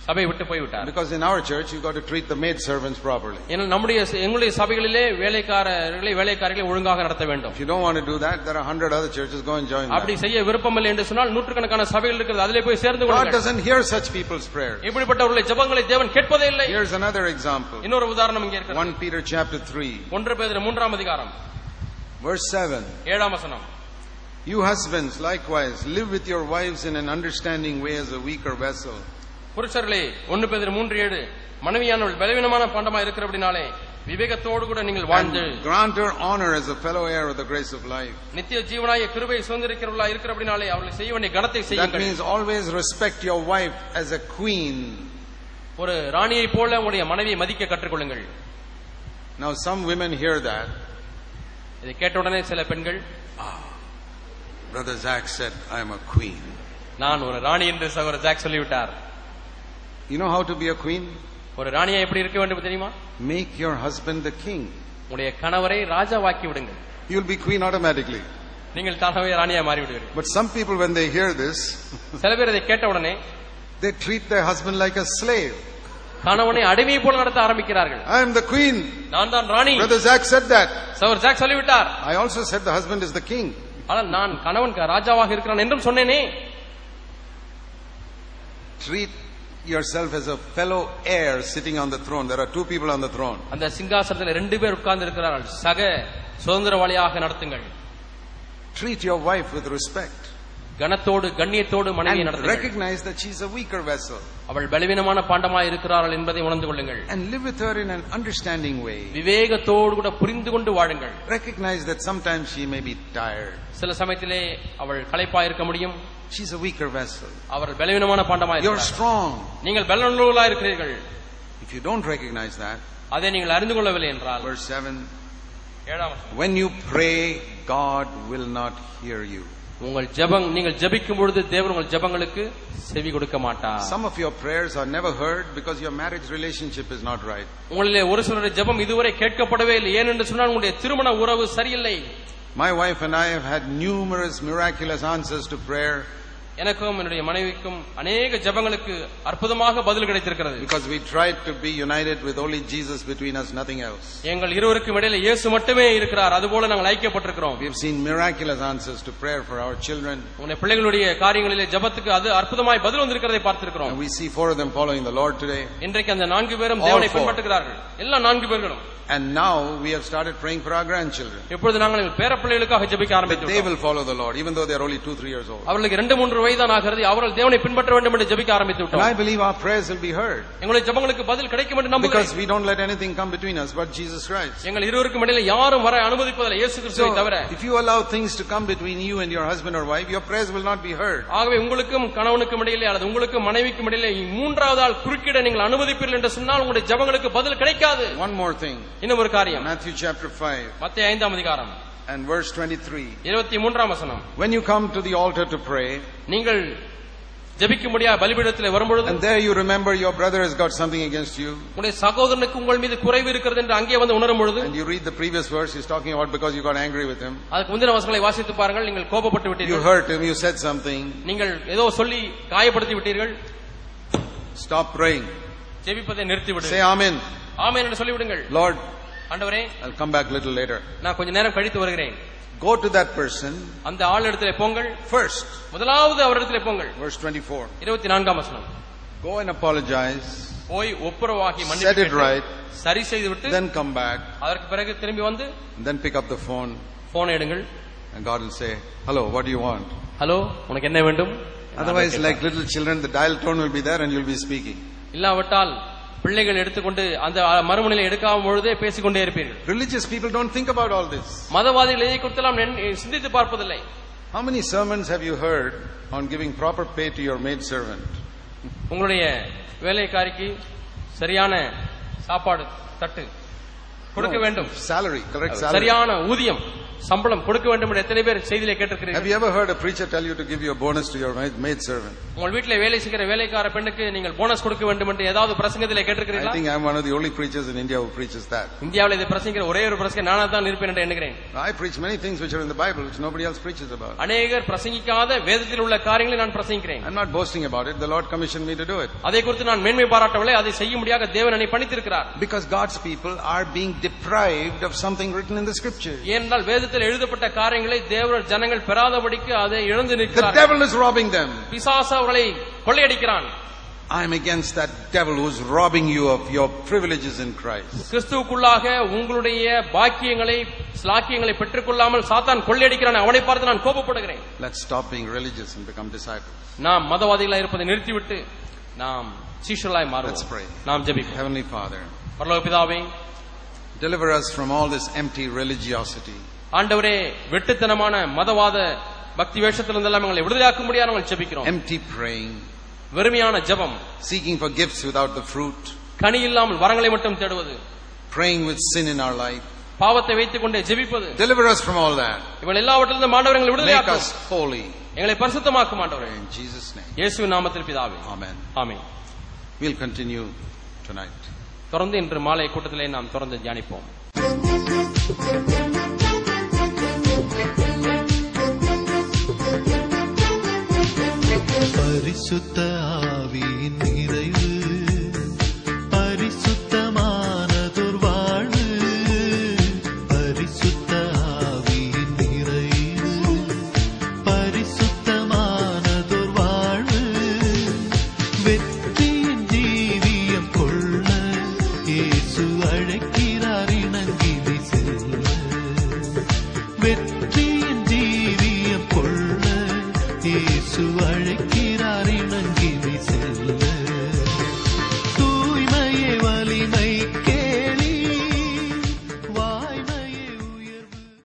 சபையை விட்டு போய் விட்டார். Because in our church you got to treat the maid servants properly. ஏன்னா நம்முடைய எங்களுடைய சபைகளிலே வேலைக்காரர்களை வேலைக்காரிகளை ஒழுங்காக நடத்த வேண்டும். If you don't want to do that, there are one hundred other churches, go and join them. அப்படி செய்ய விருப்பமில்லை என்று சொன்னால் நூற்றுக்கணக்கான சபைகள் இருக்கிறது, அதிலே போய் சேர்ந்து கொள்ளுங்கள். God doesn't hear such people's prayers. இப்படிப்பட்டவர்களுடைய ஜெபங்களை தேவன் கேட்பதே இல்லை. Here's another example. இன்னொரு உதாரணம் இங்கே இருக்கிறது. First Peter chapter three. ஒன்று பேதுரு மூன்றாம் அதிகாரம் verse seven. ஏழாம் வசனம். You husbands likewise live with your wives in an understanding way as a weaker vessel. புருஷர்களே ஒன்று பேதுரு மூன்று ஏழு, மனைவியானவள் பலவீனமான பாண்டமாய் இருக்கிறபடினாலே விவேகத்தோடு கூட நீங்கள் வாழ்ந்து grant her honor as a fellow heir of the grace of life. நித்திய ஜீவனாய கிருபையை சுதந்திரிக்கிறவர்களாய் இருக்கிறபடினாலே அவளுக்கு செய்ய வேண்டிய கனத்தை செய்யுங்கள். That means always respect your wife as a queen. ஒரு ராணியை போல உங்களுடைய மனைவியை மதிக்க கற்றுக்கொள்ளுங்கள். Now some women hear that. இதை கேட்ட உடனே சில பெண்கள், Brother Zach said I am a queen. நான் ஒரு ராணி என்று சகோதரர் ஜாக் சொல்லிவிட்டார். You know how to be a queen? ஒரு ராணியா எப்படி இருக்க வேண்டும் தெரியுமா? Make your husband the king. உங்களுடைய கணவரை ராஜாவாக்கி விடுங்கள். You will be queen automatically. நீங்கள் தானாகவே ராணியா மாறி விடுவீர்கள். But some people when they hear this, சில பேர் இதை கேட்ட உடனே they treat their husband like a slave. கணவனை அடிமை போல நடத்த ஆரம்பிக்கிறார்கள். I am the queen. நான் தான் ராணி. Brother Zach said that. சகோதரர் ஜாக் சொல்லிவிட்டார். I also said the husband is the king. ஆனால் நான் கணவன் ராஜாவாக இருக்கிறான் என்றும் சொன்னேனே. Treat yourself as a fellow heir sitting on the throne. There are two people on the throne. அந்த சிங்காசனத்தில் ரெண்டு பேர் உட்கார்ந்து இருக்கிறார்கள். சக சுதந்திரவாளியாக நடத்துங்கள். Treat your wife with respect. கனத்தோடு கண்ணியத்தோடு மனைவியை நடத்துங்கள். Recognize that she is a weaker vessel. அவள் பலவீனமான பாண்டமாய் இருக்கிறாள் என்பதை உணர்ந்து கொள்ளுங்கள். And live with her in an understanding way. விவேகத்தோடு கூட புரிந்து கொண்டு வாழுங்கள். Recognize that sometimes she may be tired. சில சமயத்திலே அவள் களைப்பாய் இருக்க முடியும். She is a weaker vessel. அவள் பலவீனமான பாண்டமாய் இருக்கிறாள். You're strong. நீங்கள் பலனுள்ளவர்களாய் இருக்கிறீர்கள். If you don't recognize that, அதை நீங்கள் அறிந்து கொள்ளவில்லை என்றால், verse seven, ஏழாம் when you pray, God will not hear you. உங்கள் ஜெபம் நீங்கள் ஜெபிக்கும் பொழுது தேவன் உங்கள் ஜெபங்களுக்கு செவி கொடுக்க மாட்டார். Some of your prayers are never heard because your marriage relationship is not right. உங்களிலே ஒரு சிலருடைய ஜெபம் இதுவரை கேட்கப்படவே இல்லை. ஏனென்று சொன்னால் உங்களுடைய திருமண உறவு சரியில்லை. My wife and I have had numerous miraculous answers to prayer. எனக்கும் என்னுடைய மனைவிக்கும் அநேக ஜெபங்களுக்கு அற்புதமாக பதில் கிடைத்திருக்கிறது. Because we tried to be united with only Jesus between us, nothing else. எங்கள் இருவருக்கும் இடையிலே இயேசு மட்டுமே இருக்கிறார், அதுபோல நாங்கள் ஐக்கியப்பட்டிருக்கிறோம். We have seen miraculous answers to prayer for our children. உங்களுடைய பிள்ளைகளுடைய காரியங்களிலே ஜெபத்துக்கு அது அற்புதமாய் பதில் வந்திருக்கிறதை பார்த்திருக்கிறோம். And we see four of them following the Lord today. இன்றைக்கு அந்த நான்கு பேரும் தேவனை பின்பற்றுகிறார்கள். எல்லா நான்கு பேர்களும். And now we have started praying for our grandchildren. இப்பொழுது நாங்கள் பேரப்பிள்ளைகளுக்காக ஜெபிக்க ஆரம்பித்தோம். They will follow the Lord even though they are only two three years old. அவர்களுக்கு இரண்டு மூன்று வயதான் ஆகிறது, அவர்கள் தேவனை பின்பற்ற வேண்டும் என்று ஜெபிக்க ஆரம்பித்து விட்டோம். And I believe our prayers will be heard. எங்களுடைய ஜெபங்களுக்கு பதில் கிடைக்கும் என்று நம்புகிறேன். Because we don't let anything come between us but Jesus Christ. எங்கள் இருவருக்கும் இடையிலே யாரும் வர அனுமதிப்பதில்லை, இயேசு கிறிஸ்துவை தவிர. If you allow things to come between you and your husband or wife, your prayers will not be heard. ஆகவே உங்களுக்கும் கணவனுக்கும் இடையிலே அல்லது உங்களுக்கும் மனைவிக்கும் இடையிலே மூன்றாவது ஆள் குறுக்கிட நீங்கள் அனுமதிப்பீர்கள் என்று சொன்னால் உங்களுடைய ஜெபங்களுக்கு பதில் கிடைக்காது. One more thing. இன்னும் ஒரு காரியம். Matthew chapter five. மத்தேயு ஐந்தாம் அதிகாரம் and verse twenty-three. இருபத்தி மூன்றாம் வசனம். When you come to the altar to pray, நீங்கள் ஜெபிக்கும்படியாக பலிபீடத்திலே வரும்பொழுது, and there you remember your brother has got something against you, உங்களுடைய சகோதரனுக்கு உங்கள் மீது குறைவு இருக்கிறது என்று அங்கே வந்து உணரும் பொழுது, and you read the previous verse, he's talking about because you got angry with him. அதுக்கு முந்தின வசனங்களை வாசித்து பாருங்கள். நீங்கள் கோபப்பட்டு விட்டீர்கள், you hurt him, you said something, நீங்கள் ஏதோ சொல்லி காயப்படுத்தி விட்டீர்கள். Stop praying. ஜெபிப்பதை நிறுத்தி விடுங்கள். Say amen. ஆமென் என்று சொல்லி விடுங்கள். Lord, ஆண்டவரே, I'll come back little later. நான் கொஞ்ச நேரம் கழித்து வருகிறேன். Go to that person, அந்த ஆளிடத்திலே போங்கள். first, முதலாவது அவரிடத்திலே போங்கள். verse twenty-four. இருபத்தி நான்காம் வசனம். Go and apologize, போய் ஒப்புரவாகி மன்னிப்பு set it right, சரி செய்து விட்டு, then come back, அதற்கு பிறகு திரும்பி வந்து, then pick up the phone, phone எடுங்கள். and God will say, hello, what do you want? Hello, உனக்கு என்ன வேண்டும்? Otherwise, like little children, the dial tone will be there and you'll be speaking. இல்லாவிட்டால் பிள்ளைகள் எடுத்துக்கொண்டு அந்த மறுமொழியை எடுக்காம பொழுதே பேசிக்கொண்டே இருப்பீர்கள். Religious people don't think about all this. மதவாதிகள் இதை குறித்தெல்லாம் சிந்தித்து பார்ப்பதில்லை. How many sermons have you heard on giving proper pay to your maid servant? உங்களுடைய வேலைக்காரிக்கு சரியான சாப்பாடு தட்டு கொடுக்க வேண்டும். Salary, correct salary. சரியான ஊதியம், சம்பளம் கொடுக்க வேண்டும் என்று எத்தனை பேர் செய்தியிலே கேட்டிருக்கிறீர்கள்? Have you ever heard a preacher tell you to give your bonus to your maid servant? உங்கள் வீட்டிலே வேலை செய்கிற வேலைக்கார பெண்ணுக்கு நீங்கள் போனஸ் கொடுக்க வேண்டும் என்று ஏதாவது பிரசங்கத்திலே கேட்டிருக்கிறீர்களா? I think I am one of the only preachers in India who preaches that. இந்தியாவில் இதை பிரசங்கிக்கிற ஒரே ஒரு பிரசங்க நானா தான் இருப்பேன் என்று எண்ணுகிறேன். I preach many things which are in the Bible which nobody else preaches about. அநேகர் பிரசங்கிக்காத வேதத்தில் உள்ள காரியங்களை நான் பிரசங்கிக்கிறேன். I'm not boasting about it. The Lord commissioned me to do it. அதை குறித்து நான் மேன்மை பாராட்டவில்லை, அதை செய்யும்படியாக தேவன் என்னை பணித்திருக்கிறார். Because God's people are being deprived of something written in the scriptures. ஏனென்றால் வேதத்தில் எழுதப்பட்ட காரியங்களை தேவ ஜனங்கள் பெறாதபடிக்கு அதை இழந்து The நிற்கிறார்கள். devil is robbing them. பிசாசு அவர்களை கொள்ளையடிக்கிறான். I am against that devil who is robbing you of your privileges in Christ. கிறிஸ்துவுக்குள்ளாக உங்களுடைய பாக்கியங்களை ஸ்லாக்கியங்களை பெற்றுக்கொள்ளாமல் சாத்தான் கொள்ளையடிக்கிறான். அவனை பார்த்து நான் கோபப்படுகிறேன். Let's stop being religious and become disciples. நாம் மதவாதிகளாய் இருப்பதை நிறுத்திவிட்டு நாம் சீஷர்களாய் Let's மாறுவோம். pray. நாம் ஜெபிப்போம். Heavenly Father, பரலோக பிதாவே, deliver us from all this empty religiosity. ஆண்டவரே, வெட்டுத்தனமான மதவாத பக்தி வேஷத்திலிருந்து எல்லாம் எங்களை விடுதலையாக்கும்படியாக நாங்கள் ஜெபிக்கிறோம். Empty praying, வெறுமையான ஜெபம், seeking for gifts without the fruit, கனி இல்லாமல் வரங்களை மட்டும் தேடுவது, praying with sin in our life. பாவத்தை வைத்துக் கொண்டே ஜெபிப்பது. Deliver us from all that. இவள் எல்லாவற்றிலிருந்து ஆண்டவரே எங்களை Make விடுதலையாக்கும். us holy. எங்களை பரிசுத்தமாக்கும் ஆண்டவரே. In Jesus' name. இயேசுவின் நாமத்தில் பிதாவே. Amen. ஆமென். We'll continue tonight. தொடர்ந்து இன்று மாலை கூட்டத்திலே நாம் தொடர்ந்து தியானிப்போம். பரிசுத்த ஆவியின் நிறைவு